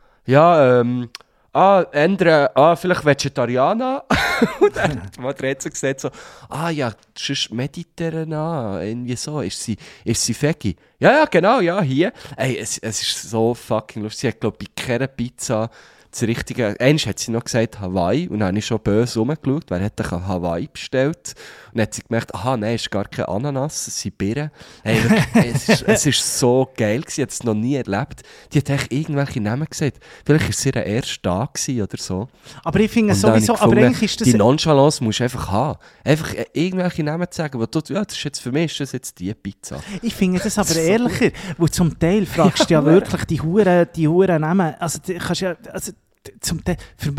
ja, ähm, ah, ändern, ah, vielleicht Vegetarianer. Und dann hat die so gesagt, so, ah ja, das ist mediterran, irgendwie so, ist sie, ist sie Veggie? Ja, ja, genau, ja, hier. Ey, es, es ist so fucking lustig, sie hat, glaube ich, bei keiner Pizza das Richtige, einmal hat sie noch gesagt Hawaii und dann habe ich schon böse rumgeschaut, wer hat denn Hawaii bestellt? Und dann hat sie gemerkt, aha, nein, es ist gar kein Ananas, es sind Birnen. Hey, wirklich, es, ist, es ist so geil gewesen, ich habe es noch nie erlebt. Die hat echt irgendwelche Namen gesagt. Vielleicht war sie der erste Tag oder so. Aber ich finde Und dann habe ich sowieso, aber gefunden, eigentlich ist das... die Nonchalance musst du einfach haben. Einfach äh, irgendwelche Namen zu sagen, wo du, ja, das ist jetzt für mich ist das jetzt die Pizza. Ich finde das aber Das ist so ehrlicher, wo zum Teil fragst du ja, Ja, wirklich die Huren, die Huren Namen, also die kannst ja, also d- zum Teil, für mich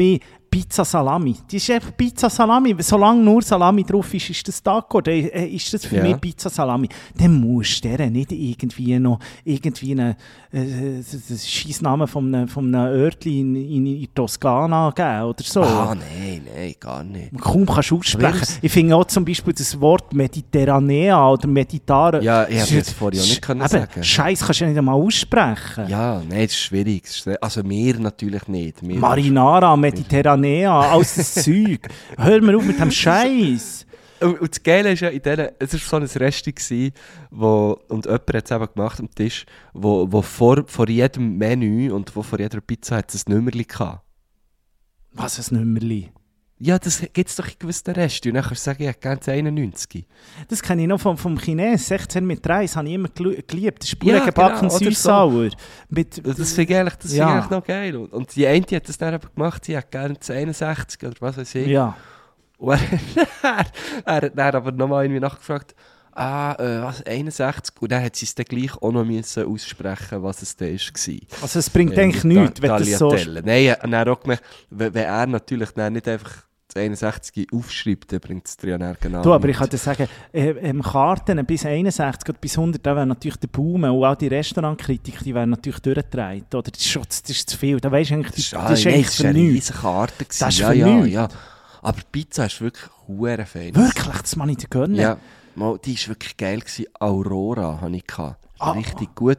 Pizza Salami. Die ist einfach Pizza Salami. Solange nur Salami drauf ist, ist das Taco. Dann äh, ist das für Ja. mich Pizza Salami. Dann musst du der nicht irgendwie noch irgendwie einen äh, Scheissnamen von einem, von einem Örtchen in, in, in Toskana geben oder so. Ah, nein, nein, gar nicht. Kaum kannst du aussprechen. Schlimmes. Ich finde auch zum Beispiel das Wort Mediterranea oder Meditare. Ja, ich das habe ist jetzt vorhin auch nicht können eben, sagen. Scheiß kannst du ja nicht einmal aussprechen. Ja, nein, das ist schwierig. Das ist- Also mir natürlich nicht. Mir Marinara, Mediterranea, alles das Zeug. Hör mir auf mit dem Scheiß. Und, und das Geile ist ja, in dieser, es war so ein Resti, gewesen, wo, und jemand hat es eben gemacht am Tisch, wo, wo vor, vor jedem Menü und wo vor jeder Pizza hat es ein Nummerli gehabt. Was ein Nummerli? Ja, das gibt es doch in gewissen Resti. Und dann kannst du sagen, ich hätte gerne das einundneunzig. Das kenne ich noch vom, vom Chines. sechzehn mit drei, das habe ich immer gelu- geliebt. Das ist Ja, pure gebacken genau, oder Süß-Sauer. Mit- Das finde ich eigentlich, das Ja. finde ich eigentlich noch geil. Und, und die eine hat das dann eben gemacht, sie hat gerne das einundsechzig oder was weiß ich. Ja. Und er, er hat dann aber nochmal irgendwie nachgefragt, ah, äh, was, einundsechzig? Und dann hat sie es dann gleich auch noch müssen aussprechen, was es dann war. Also es bringt Ähm, eigentlich nichts, wenn das so... Tagliatelle. Nein, er hat dann auch gemerkt, wenn, wenn er natürlich dann nicht einfach das einundsechzig aufschreibt, dann bringt es dir ja dann genau Du, aber ich nichts. kann dir sagen, äh, ähm, Karten bis einundsechzig oder bis hundert, da wäre natürlich der Boom und auch die Restaurantkritiker, die wären natürlich durchgedreht. Oder? Das, ist schon, das ist zu viel. Da weisst du eigentlich, das, Ah, das ist nein, eigentlich das für war eine nichts. riesige Karte. gewesen. Das ist ja, für ja, nichts. ja. Aber die Pizza ist wirklich hure fein. Wirklich, das kann ich dir gönnen. Ja, mal, die war wirklich geil. Gewesen. Aurora hatte ich. gehabt. Ah. Richtig gut.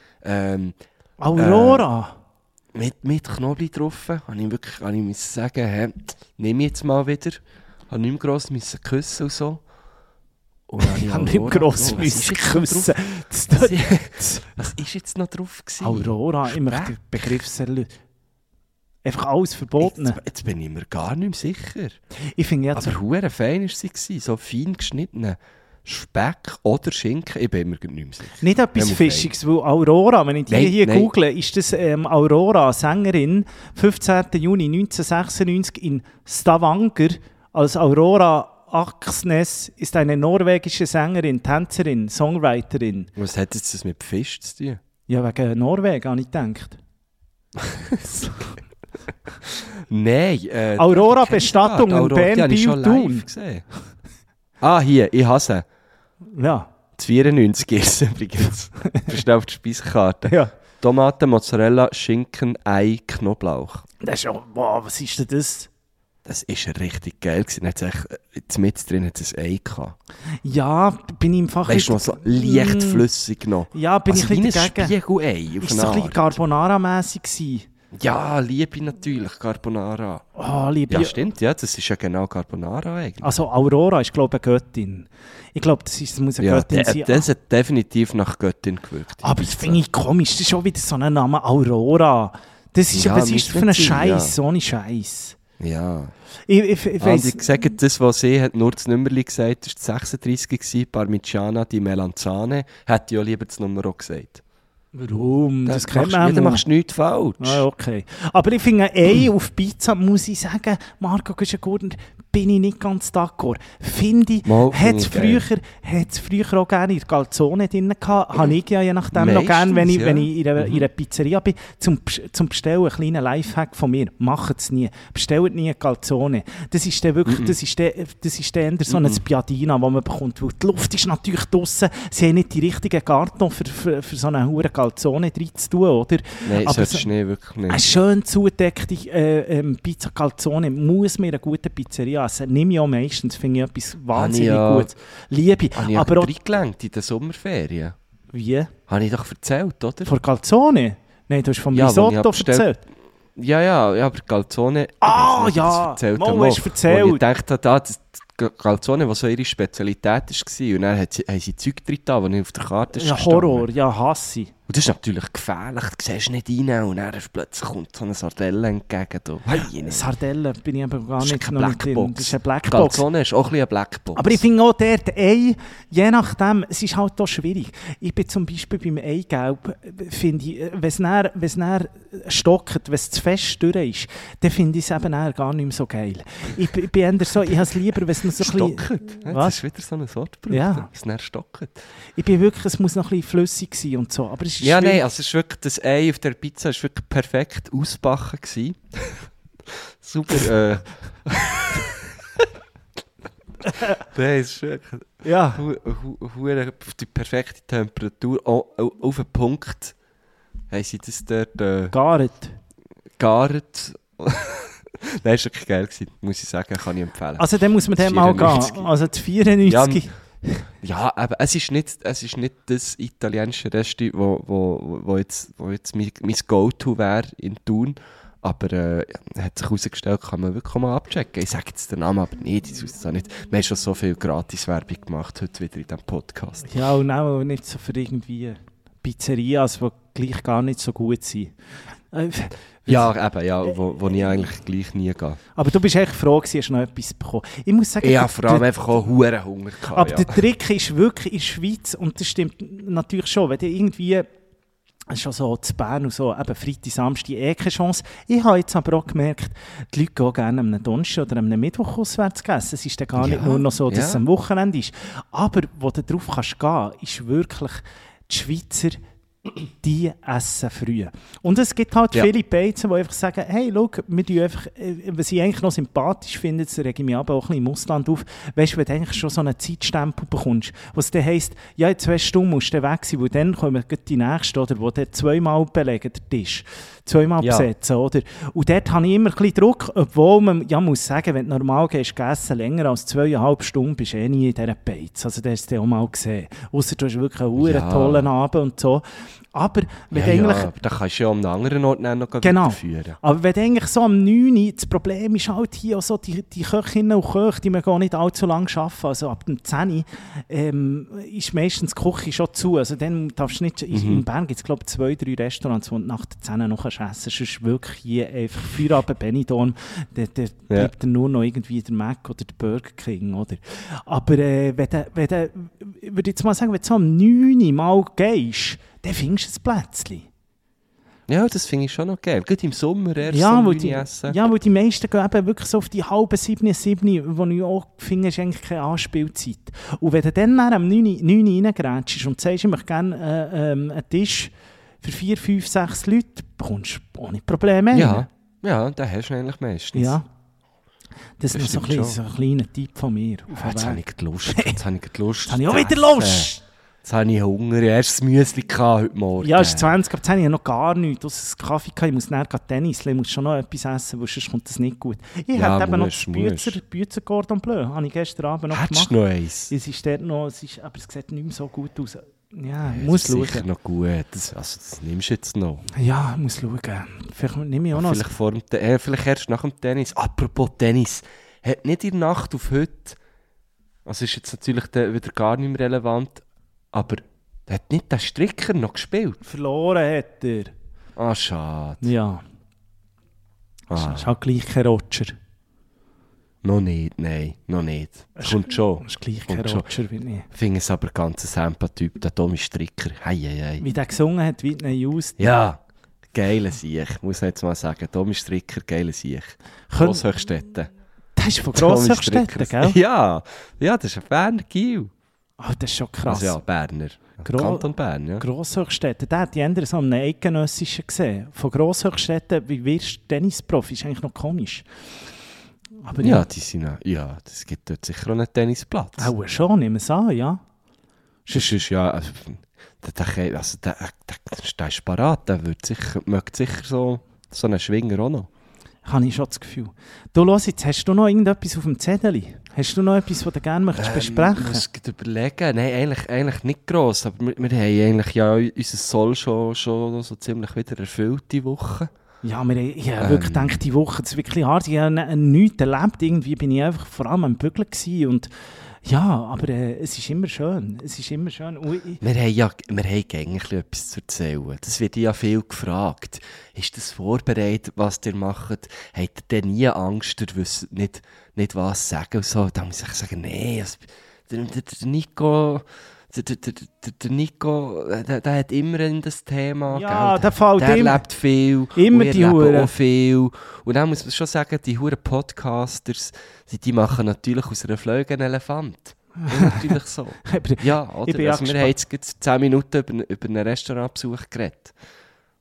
Ähm, Aurora. mit, mit Knoblauch drauf. Habe ich wirklich habe ich müssen sagen, hey, nehme ich jetzt mal wieder. Habe nicht mehr gross müssen küssen und so. Und dann Ich habe nicht Aurora- gross Oh, was müssen ist jetzt noch küssen. drauf? Das- Was das- ist- Was ist jetzt noch drauf gewesen? Aurora, ich möchte den Begriff sehr lü- Einfach alles verboten. Jetzt, jetzt bin ich mir gar nicht mehr sicher. Ich finde jetzt... Aber hure fein war sie. gewesen. So fein geschnittene Speck oder Schinken. Ich bin mir gar nicht mehr sicher. Nicht etwas Nehmen wir Fischiges, weil Aurora, wenn ich die Nein, hier nein. google, ist das ähm, Aurora, Sängerin, fünfzehnten Juni neunzehnhundertsechsundneunzig in Stavanger als Aurora Aksnes, ist eine norwegische Sängerin, Tänzerin, Songwriterin. Was hat jetzt das mit Fisch zu tun? Ja, wegen Norwegen, habe ich gedacht. Nein. Äh, Aurora die kenn ich Bestattung gar nicht. in Aurora, Bern, die habe ich schon Biel, live Thun. gesehen. Ah, hier, ich hasse. Ja, Das vierundneunzig ist es übrigens. Verstehst auf die Speisekarte. ja. Tomaten, Mozzarella, Schinken, Ei, Knoblauch. Das ist ja, wow, was ist denn das? Das war richtig geil. gewesen. Dann hat's echt, äh, mit drin hat es ein Ei gehabt. Ja, bin ich im Fach... Weißt du, noch so leicht Mm, flüssig noch. Ja, bin Also ich ein wie bisschen ein dagegen. Spiegelei auf Ist eine so ein bisschen Art. Carbonara-mässig gewesen. Ja, liebe natürlich, Carbonara. Oh, liebe... Ja, stimmt, ja, das ist ja genau Carbonara eigentlich. Also Aurora ist, glaube ich, eine Göttin. Ich glaube, das, ist, das muss eine Ja, Göttin de- sein. das hat definitiv nach Göttin gewirkt. die Aber das Pizza. finde ich komisch. Das ist schon wieder so ein Name, Aurora. Das ist, Ja, was ist das für ein müsste sein, Scheiß? So ein Scheiß. Ja. Ich, ich, ich Und weiss, ich sage, das, was sie hat nur das Nummerli gesagt, das war sechsunddreissig, gewesen, Parmigiana di Melanzane, hätte ich ja lieber das Nummer auch gesagt. warum? Das, Das kennt machst, man ja, da auch. machst du nichts falsch. Ah, okay. Aber ich finde, ein Ei auf Pizza, muss ich sagen, Marco Güschen-Gurtner, bin ich nicht ganz d'accord. Finde ich, Mal, hat es finde ich früher, hat's früher auch gerne in der Calzone drin gehabt. Habe ich ja je nachdem noch Meistens, gerne, wenn ich, ja. wenn ich in einer, Mhm. in einer Pizzeria bin, zum, Bes- zum Bestellen, ein kleiner Lifehack von mir. Macht es nie. Bestellt nie eine Calzone. Das ist dann wirklich, Mhm. das ist dann, das ist dann eher so ein Mhm. Spiadina, das man bekommt. Weil die Luft ist natürlich draussen. Sie haben nicht die richtigen Karton für, für, für so eine hure Calzone drin zu tun, oder? Nein, Aber solltest so- du nicht, wirklich nicht. Eine schön zugedeckte äh, ähm, Pizza Calzone muss mir eine gute Pizzeria essen. Nimm ich auch meistens, finde ich etwas wahnsinnig ja- Gutes. Liebe, Habe ich aber aber auch... reingelenkt in den Sommerferien. Wie? Habe ich doch erzählt, oder? Vor Calzone? Nein, du hast vom Ja, wo ich Risotto hab bestellt- erzählt. Ja, ja, ja, aber Calzone... Ah, ich weiss nicht, ob ich das ja, erzählt mal, habe, hast du mal. erzählt. Und ich dachte, da, das, die Calzone, die so ihre Spezialität war, und dann hat sie, haben sie Zeug drin da, die nicht auf der Karte Ja, gestanden. Horror, ja, hasse ich. Und das ist natürlich gefährlich, du siehst nicht rein und dann ist plötzlich kommt so eine Sardelle entgegen. Da. Hey, Sardellen bin ich aber gar Das ist nicht keine noch nicht drin. Blackbox. Das ist eine Blackbox. Calzone ist auch ein bisschen eine Blackbox. Aber ich finde auch dort Ei, je nachdem, es ist halt auch schwierig. Ich bin zum Beispiel beim Eigelb, finde ich, wenn es dann, wenn es dann stockt, wenn es zu fest durch ist, dann finde ich es eben dann gar nicht mehr so geil. Ich, ich bin eher so, ich habe es lieber, wenn es noch so ein bisschen... Stockt. Ja, Was? das ist wieder so ein Wortbrauch, Ja. es dann stockt. Ich bin wirklich, es muss noch ein bisschen flüssig sein und so, aber es ist Ja, schwierig. nein, also es ist wirklich, das Ei auf der Pizza war wirklich perfekt ausgebacken gewesen. super, äh... Nein, es ist wirklich... Ja. Hu- hu- hu- auf die perfekte Temperatur, oh, oh, auf den Punkt, haben sie das dort äh, Garret. gegart. Nein, das war wirklich geil gewesen, muss ich sagen, kann ich empfehlen. Also dann muss man dem mal vierundneunzig. gehen. Also das vierundneunzig. Ja, aber es ist nicht, es ist nicht das italienische Resti, wo, wo, wo jetzt, wo jetzt mein, mein Go-To wäre in Thun. Aber äh, hat sich herausgestellt, kann man wirklich mal abchecken. Ich sage jetzt den Namen aber nicht, ich weiß es auch nicht. Wir haben schon so viel Gratis-Werbung gemacht heute wieder in diesem Podcast. Ja, und auch nicht so für irgendwie Pizzerias, die gleich gar nicht so gut sind. Äh, Ja, eben, ja, wo, wo ich eigentlich gleich nie gehe. Aber du bist echt froh gewesen, hast du noch etwas bekommen. Ich muss sagen, Ich der- habe vor allem der- einfach auch huere Hunger gehabt. aber ja. der Trick ist wirklich in der Schweiz, und das stimmt natürlich schon, wenn du irgendwie schon so zu Bern und so, eben Freitag, Samstag eh keine Chance. Ich habe jetzt aber auch gemerkt, die Leute gehen gerne am Donnerstag oder am Mittwoch auswärts essen. Es ist dann gar Ja, nicht nur noch so, dass ja. es am Wochenende ist. Aber wo du drauf kannst gehen, ist wirklich die Schweizer, die essen früh. Und es gibt halt Ja. viele Beizen, die einfach sagen, hey, schau, wir tun einfach, äh, was ich eigentlich noch sympathisch finde, das rege ich mich aber auch ein bisschen im Ausland auf, weißt du, wenn du eigentlich schon so einen Zeitstempel bekommst, was dann heisst, ja, in zwei Stunden musst du weg sein, weil dann kommen gleich die Nächsten, oder, die dann zweimal belegen, den Tisch, zweimal Ja. besetzen, oder? Und dort habe ich immer ein bisschen Druck, obwohl man ja muss sagen, wenn du normal gehst, gegessen, länger als zweieinhalb Stunden, bist du eh nie in dieser Beiz. Also das hast du ja auch mal gesehen. Ausser du hast wirklich einen Ja. tollen Abend und so. Aber wenn Ja, du eigentlich... ja, aber da kannst du ja an einem anderen Ort dann noch Genau. weiterführen. Aber wenn du eigentlich so am neun Uhr, das Problem ist halt hier auch so, die, die Köchinnen und Köche, die wir gar nicht allzu lange arbeiten. Also ab dem zehn Uhr ähm, ist meistens die Küche schon zu. Also dann darfst du nicht... Mhm. In Bern gibt es, glaube ich, zwei, drei Restaurants, wo du nach der zehn Uhr noch essen kannst. Sonst wirklich hier einfach Feierabend Benidorm. Da, da bleibt dann nur noch irgendwie der Mac oder der Burger King, oder? Aber äh, wenn du, wenn du, ich würde jetzt mal sagen, wenn du so am neun Uhr mal gehst, dann findest du ein Plätzchen. Ja, das finde ich schon noch geil. Gerade im Sommer erst Ja, so weil um die, neun Uhr essen. ja, weil die meisten gehen eben wirklich so auf die halbe sieben, sieben, wo ich auch finde, ist eigentlich keine Anspielzeit. Und wenn du dann nach am neun Uhr reingrätschst und sagst, ich möchte gerne äh, ähm, einen Tisch für vier, fünf, sechs Leute, bekommst du ohne Probleme. Ja, ja, den hast du eigentlich meistens. Ja. Das ist Das noch so ein, stimmt bisschen, so ein kleiner Tipp von mir. Auf Ah, jetzt den habe Weg. ich die Lust. Jetzt habe ich die Lust. Jetzt habe ich auch wieder zu essen. Lust! Jetzt habe ich Hunger. Ich habe erst das Müsli gehabt heute Morgen. Ja, es ist zwanzig, aber jetzt habe ich ja noch gar nichts. Ausser einen Kaffee gehabt. Ich muss nachher gleich Tennis. Ich muss schon noch etwas essen, weil sonst kommt das nicht gut. Ich Ja, hätte eben noch musst, das Büzer, Büzer Cordon Bleu. Habe ich gestern Abend noch Hättest gemacht. du noch eins? Es ist dort noch, es ist, aber es sieht nicht mehr so gut aus. Ja, Das muss ist sicher schauen. noch gut. Das, also, das nimmst du jetzt noch. Ja, muss schauen. Vielleicht nehme ich auch noch. Vielleicht, vor dem, Te- äh, vielleicht erst nach dem Tennis. Apropos Tennis. Hat nicht in der Nacht auf heute, also ist jetzt natürlich der, wieder gar nicht mehr relevant, aber hat nicht der Stricker noch gespielt? Verloren hat er. Ah, schade. Ja, Ah, das ist halt gleich kein Roger. noch nicht, nein, noch nicht. Es Kommt schon. Das ist gleich kein Kommt schon. Roger wie ich. Ich finde es aber ganz ein Sampa-Typ, der Tommy Stricker. Hei, hei, hei. Wie der gesungen hat, Whitney Houston. Ja, geiler Sieg, muss ich jetzt mal sagen. Tommy Stricker, geiler Sieg. Können- Grosshöchstetten. Das ist von Tommy Grosshöchstetten, Stricker. gell? Ja, ja, das ist ein Berner Gil. Oh, das ist schon krass. Also ja, Berner. Gro- Kanton Bern, ja. Grosshöchstetten, der hat die anderen so einen eidgenössischen gesehen. Von Grosshöchstetten, wie wirst du Tennisprofi, ist eigentlich noch komisch. Aber Ja, ja, die sind auch, ja, das gibt dort sicher auch einen Tennisplatz. auch schon, nehmen wir es an, ja. Das ist ja, also, der, der, also, der, der, der ist parat, der wird sicher, möchte sicher so, so einen Schwinger auch noch. Habe ich schon das Gefühl. Du, los jetzt, hast du noch irgendetwas auf dem Zettel? Hast du noch etwas, was du gerne möchtest besprechen? Ich muss gerade überlegen. Nein, eigentlich, eigentlich nicht gross. Aber wir, wir haben eigentlich ja unser Soll schon, schon so ziemlich wieder erfüllt die Woche. Ja, wir, ich habe Ähm. wirklich gedacht, die Woche, das ist wirklich hart. Ich habe ne- nichts erlebt. Irgendwie bin ich einfach vor allem am Bügeln gewesen. Und ja, aber äh, es ist immer schön. Es ist immer schön. Und ich, Wir haben ja wir haben eigentlich etwas zu erzählen. Das wird ja viel gefragt. Ist das vorbereitet, was ihr macht? Habt ihr denn nie Angst, ihr wisst nicht, nicht was sagen? Und so, da muss ich sagen, nein, es- der, der, der Nico... Der, der, der, der Nico, der, der hat immer in das Thema. Ja, gell? der fällt der immer- erlebt viel. immer und ich die erlebe Hure. auch viel. Und dann muss man schon sagen, die Huren Podcasters, die, die machen natürlich aus einer Fleuge einen Elefant. Ist natürlich so. aber, Ja, Ich bin oder? ja Also wir haben jetzt gerade zehn Minuten über, über einen Restaurantbesuch geredet.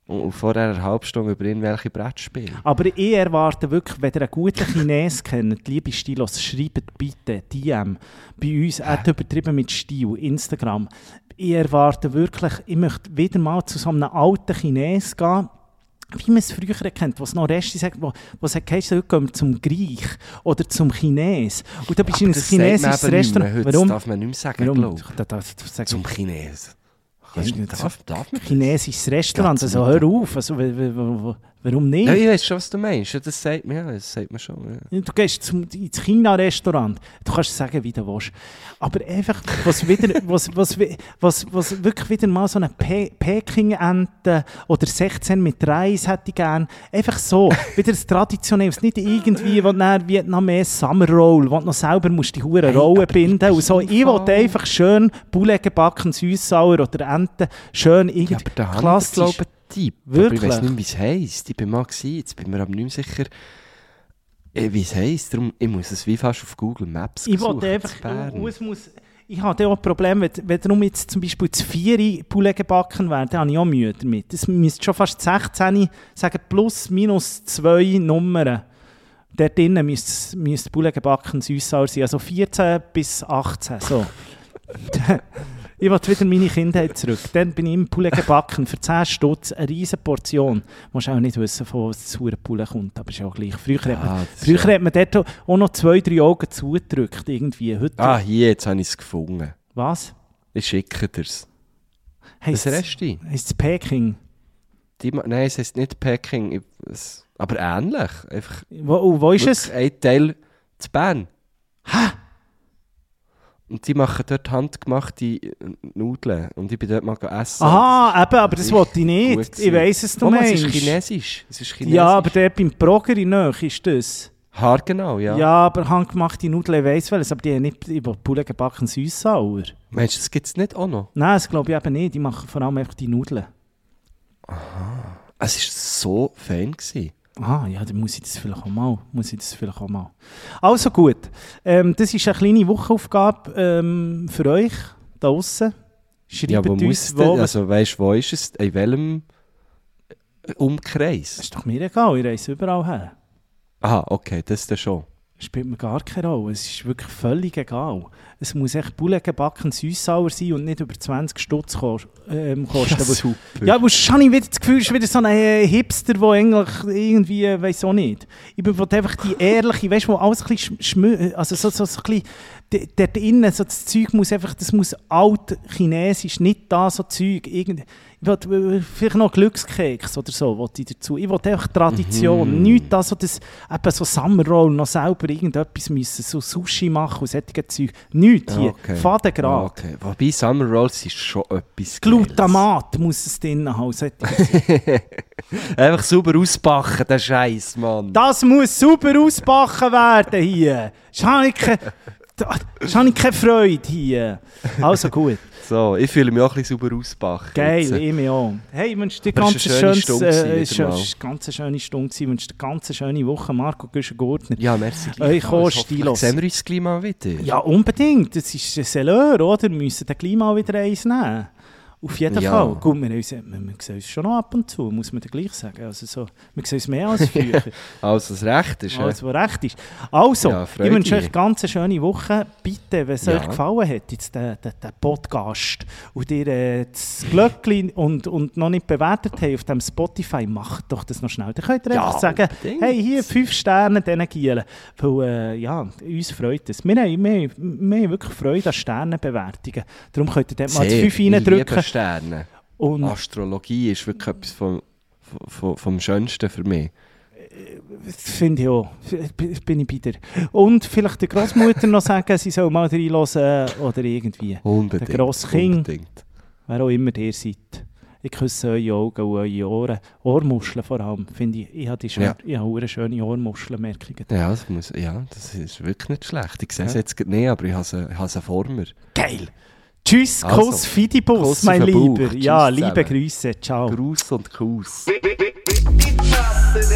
und vorher eine halbe Stunde über irgendwelche Brettspiele. Aber ich erwarte wirklich, wenn ihr einen guten Chines kennt, liebe Stilos, schreibt bitte D M bei uns, at übertrieben mit Stil, Instagram. Ich erwarte wirklich, ich möchte wieder mal zu so einem alten Chines gehen, wie man es früher kennt, was noch Reste sagt, wo, wo sagt, heute gehen wir zum Griech oder zum Chines. Und da bist du in ein chinesisches Restaurant. Warum? Das darf man nicht mehr sagen, Warum? glaube Da, da, da, Zum Chines. Ja, darf, darf man chinesisches Restaurant, also hör auf, also, w- w- w- warum nicht? Ja, ich weiß schon, was du meinst. Ja, das sagt man, ja, das sagt man schon. Ja. Du gehst zum, ins China-Restaurant, du kannst sagen, wie du willst. Aber einfach, was, wieder, was, was, was, was wirklich wieder mal so eine Pe- Peking-Ente oder sechzehn mit Reis hätte ich gerne. Einfach so, wieder das Traditionelles, nicht irgendwie, wo du Vietnamese Summer Roll, wo du noch selber musst die Huren Rollen binden und so. Ich wollte einfach schön Poulet gebacken, Süßsauer oder Ente, schön irgendwie Ja, aber da klassisch. habe ich, glaube ich, einen Tipp. Wirklich? Aber ich weiß nicht, wie es heisst. Ich bin mal gewesen, jetzt bin mir aber nicht mehr sicher, äh, wie es heisst. Darum, ich muss es wie fast auf Google Maps Ich suchen, wollte einfach, in Bern. oh, es muss, ich habe auch ein Problem, wenn, wenn darum jetzt zum Beispiel zu vier Poulet gebacken werden, dann habe ich auch Mühe damit. Das müsste schon fast sechzehn, sagen plus, minus zwei Nummern. Dort drinnen müsste, müsste Poulet gebacken Süßsauer sein, also vierzehn bis achtzehn, so. Ich will wieder meine Kindheit zurück. Dann bin ich im Poulet gebacken für zehn Stutz, eine riesige Portion. Du musst auch nicht wissen, von wo das saure Poulet kommt, aber ist ja auch gleich. Früher, Ja, hat, man, das ist früher ja- hat man dort auch noch zwei, drei Augen zugedrückt, irgendwie. Heute, Ah, hier, jetzt habe ich es gefunden. was? Ich schicke dir es. Heisst Das es- Resti. heisst es Peking? Die, ma- nein, es heisst nicht Peking, ich, es, aber ähnlich. Einfach Wo, oh, wo ist es? wirklich ein Teil zu Bern. Hä? Und die machen dort handgemachte äh, Nudeln. Und ich bin dort mal essen. Aha, eben, aber das ist wollte ich gut nicht. gewesen. Ich weiss es, du Oh, meinst. es ist chinesisch. Es ist chinesisch. Ja, aber der beim Broger in Nähe ist das. Haargenau, ja. Ja, aber handgemachte Nudeln, ich weiss welches, aber die haben nicht über Poulet gebacken Süßsauer. Meinst du, das gibt es nicht auch noch? Nein, das glaube ich eben nicht. Die machen vor allem einfach die Nudeln. Es war so fein gewesen. Ah, ja, dann muss ich das vielleicht auch mal. Muss ich das vielleicht auch mal. Also gut, ähm, das ist eine kleine Wochenaufgabe ähm, für euch da draussen. Schreibt Ja, wo uns, muss wo... denn, also weißt du, wo ist es? In welchem Umkreis? Das ist doch mir egal, ich reise überall her. Aha, okay, das ist dann schon. Das spielt mir gar keine Rolle. Es ist wirklich völlig egal. Es muss echt Poulet gebacken Süßsauer sein und nicht über zwanzig Stutz kost, ähm, kosten. Ja, Aber- super. Ja, aber schon habe ich wieder das Gefühl, es ist wieder so ein äh, Hipster, der eigentlich irgendwie, äh, weiss auch nicht. Ich will einfach die ehrliche, weißt du, wo alles ein bisschen schmü... Also so, so, so ein bisschen... d- Dort innen, so das Zeug muss einfach... Das muss alt chinesisch, nicht da so Zeug. Irgend, ich will, äh, vielleicht noch Glückskeks oder so, will ich dazu. Ich will einfach Tradition. Mhm. Nicht da so das... Eben so Summer Roll, noch selber irgendetwas müssen, so Sushi machen und solche Zeug. Nichts hier. Okay. Fadengrad. Ah, okay. Wobei Summer Rolls ist schon etwas Geiles. Glutamat muss es drin haben. solche Zeug. Einfach sauber ausbacken, der Scheiß, Mann. Das muss sauber ausbacken werden hier. Das habe ich keine, das habe ich keine Freude hier. Also gut. So, ich fühle mich auch ein bisschen sauber ausbacken. Geil, jetzt. ich mich auch. Hey, ich wünsche dir Aber ganz es war eine schöne schönes, Stunde äh, gewesen, es wieder war mal. eine ganz schöne Stunde gewesen. Ich wünsche dir eine ganz schöne Woche. Marco Güschen-Gurtner. Ja, merci. Euch auch, Hoffentlich Stilos. sehen wir uns gleich mal wieder. Ja, unbedingt. Das ist ein Selleur, oder? Wir müssen dann gleich mal wieder eins nehmen. Auf jeden Ja. Fall. Gut, wir, uns, wir, wir sehen uns schon noch ab und zu, muss man dann gleich sagen. Also so, wir sehen uns mehr als früher. Also, das Recht ist. Alles, was recht ist. Also, Ja, ich Freude. wünsche euch ganz eine schöne Woche. Bitte, wenn es Ja. euch gefallen hat, jetzt der, der, der Podcast, und ihr äh, das Glöckchen und, und noch nicht bewertet habt auf dem Spotify, macht doch das noch schnell. Dann könnt ihr Ja, einfach sagen, unbedingt. hey, hier fünf Sterne diesen Gielen. Weil, äh, ja, uns freut es. Wir haben, wir, haben- wir haben wirklich Freude an Sternenbewertungen. Darum könnt ihr dort mal das Sehr, fünf ich liebe reindrücken. Sterne. Und Astrologie ist wirklich etwas vom, vom, vom Schönsten für mich. das finde ich auch. F- Bin ich bei dir. Und vielleicht der Großmutter noch sagen, sie soll mal reinhören oder irgendwie. Unbedingt. Der grosse King. Unbedingt. Wer auch immer ihr seid. Ich küsse eure Augen und eure Ohren. Ohrmuscheln vor allem, finde ich. Ich habe, die schön, Ja. ich habe eine schöne Ohrmuscheln-Merkungen. Ja, das muss, ja, das ist wirklich nicht schlecht. Ich sehe es Ja. jetzt gerade nicht, aber ich habe sie, ich habe sie vor mir. Geil! Tschüss, Also, Kuss, Fidibus, Kuss mein auf den Bauch. Lieber. Tschüss Ja, liebe zusammen. Grüße. Ciao. Gruß und Kuss. Big, big, big, big, big, big,